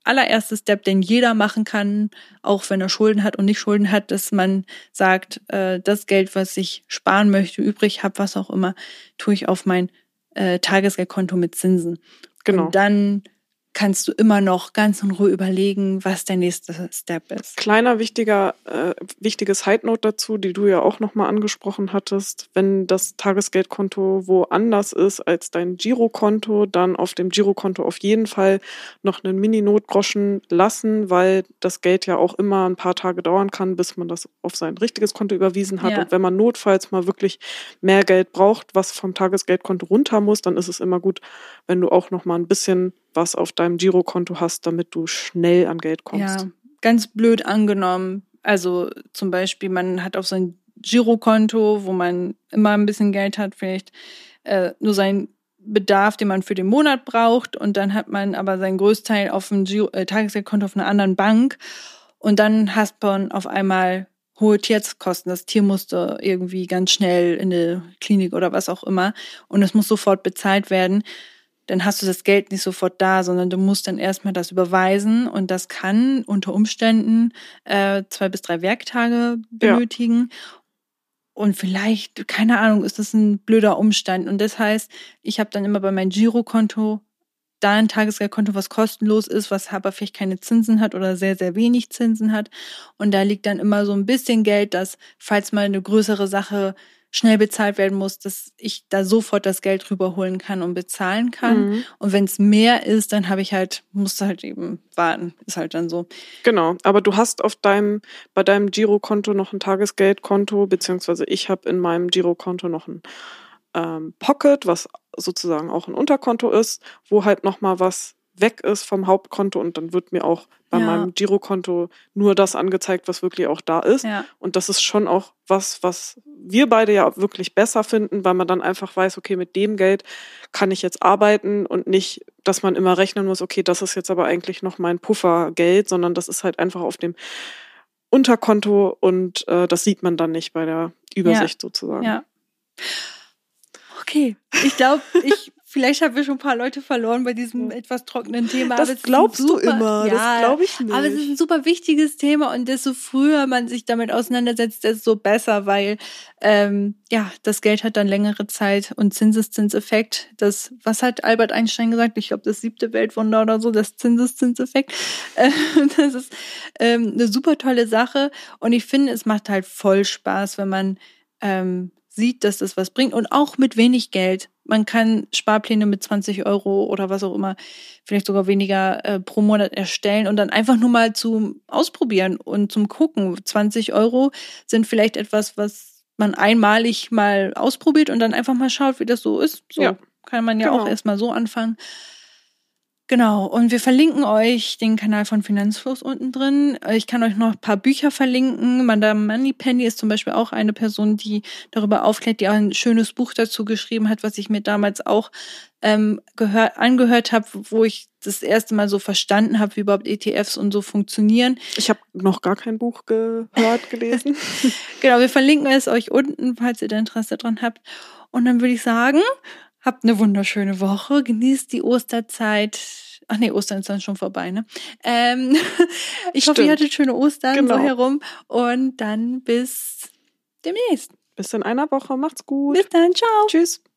allererste Step, den jeder machen kann, auch wenn er Schulden hat und nicht Schulden hat, dass man sagt, äh, das Geld, was ich sparen möchte, übrig habe, was auch immer, tue ich auf mein äh, Tagesgeldkonto mit Zinsen. Genau. Und dann kannst du immer noch ganz in Ruhe überlegen, was der nächste Step ist. Kleiner wichtiger, äh, wichtiges Side-Note dazu, die du ja auch nochmal angesprochen hattest. Wenn das Tagesgeldkonto woanders ist als dein Girokonto, dann auf dem Girokonto auf jeden Fall noch einen Mini-Notgroschen lassen, weil das Geld ja auch immer ein paar Tage dauern kann, bis man das auf sein richtiges Konto überwiesen hat. Ja. Und wenn man notfalls mal wirklich mehr Geld braucht, was vom Tagesgeldkonto runter muss, dann ist es immer gut, wenn du auch nochmal ein bisschen was auf deinem Girokonto hast, damit du schnell an Geld kommst. Ja, ganz blöd angenommen. Also zum Beispiel, man hat auf sein Girokonto, wo man immer ein bisschen Geld hat, vielleicht äh, nur seinen Bedarf, den man für den Monat braucht, und dann hat man aber seinen Größteil auf dem Giro, äh, Tagesgeldkonto auf einer anderen Bank, und dann hast man auf einmal hohe Tierarztkosten. Das Tier musste irgendwie ganz schnell in eine Klinik oder was auch immer, und es muss sofort bezahlt werden. Dann hast du das Geld nicht sofort da, sondern du musst dann erstmal das überweisen, und das kann unter Umständen äh, zwei bis drei Werktage benötigen. Ja. Und vielleicht, keine Ahnung, ist das ein blöder Umstand. Und das heißt, ich habe dann immer bei meinem Girokonto da ein Tagesgeldkonto, was kostenlos ist, was aber vielleicht keine Zinsen hat oder sehr, sehr wenig Zinsen hat. Und da liegt dann immer so ein bisschen Geld, dass, falls mal eine größere Sache schnell bezahlt werden muss, dass ich da sofort das Geld rüberholen kann und bezahlen kann. Mhm. Und wenn es mehr ist, dann habe ich halt, musste halt eben warten. Ist halt dann so. Genau, aber du hast auf deinem, bei deinem Girokonto noch ein Tagesgeldkonto, beziehungsweise ich habe in meinem Girokonto noch ein ähm, Pocket, was sozusagen auch ein Unterkonto ist, wo halt nochmal was weg ist vom Hauptkonto, und dann wird mir auch bei ja. meinem Girokonto nur das angezeigt, was wirklich auch da ist. Ja. Und das ist schon auch was, was wir beide ja wirklich besser finden, weil man dann einfach weiß, okay, mit dem Geld kann ich jetzt arbeiten, und nicht, dass man immer rechnen muss, okay, das ist jetzt aber eigentlich noch mein Puffergeld, sondern das ist halt einfach auf dem Unterkonto, und äh, das sieht man dann nicht bei der Übersicht ja. sozusagen. Ja. Okay, ich glaube, ich vielleicht haben wir schon ein paar Leute verloren bei diesem etwas trockenen Thema. Das glaubst super, du immer, ja, das glaube ich nicht. Aber es ist ein super wichtiges Thema, und desto früher man sich damit auseinandersetzt, desto besser, weil ähm, ja, das Geld hat dann längere Zeit, und Zinseszinseffekt, das, was hat Albert Einstein gesagt? Ich glaube, das siebte Weltwunder oder so, das Zinseszinseffekt. Äh, das ist ähm, eine super tolle Sache, und ich finde, es macht halt voll Spaß, wenn man ähm, sieht, dass das was bringt, und auch mit wenig Geld. Man kann Sparpläne mit zwanzig Euro oder was auch immer, vielleicht sogar weniger äh, pro Monat erstellen, und dann einfach nur mal zum Ausprobieren und zum Gucken. zwanzig Euro sind vielleicht etwas, was man einmalig mal ausprobiert und dann einfach mal schaut, wie das so ist. So ja. kann man ja genau. auch erstmal so anfangen. Genau, und wir verlinken euch den Kanal von Finanzfluss unten drin. Ich kann euch noch ein paar Bücher verlinken. Madame Moneypenny ist zum Beispiel auch eine Person, die darüber aufklärt, die auch ein schönes Buch dazu geschrieben hat, was ich mir damals auch ähm, gehört, angehört habe, wo ich das erste Mal so verstanden habe, wie überhaupt E T Fs und so funktionieren. Ich habe noch gar kein Buch gehört, gelesen. Genau, wir verlinken es euch unten, falls ihr da Interesse dran habt. Und dann würde ich sagen, habt eine wunderschöne Woche, genießt die Osterzeit. Ach nee, Ostern ist dann schon vorbei, ne? Ähm, ich Stimmt. hoffe, ihr hattet schöne Ostern genau. so herum, und dann bis demnächst. Bis in einer Woche, macht's gut. Bis dann, ciao. Tschüss.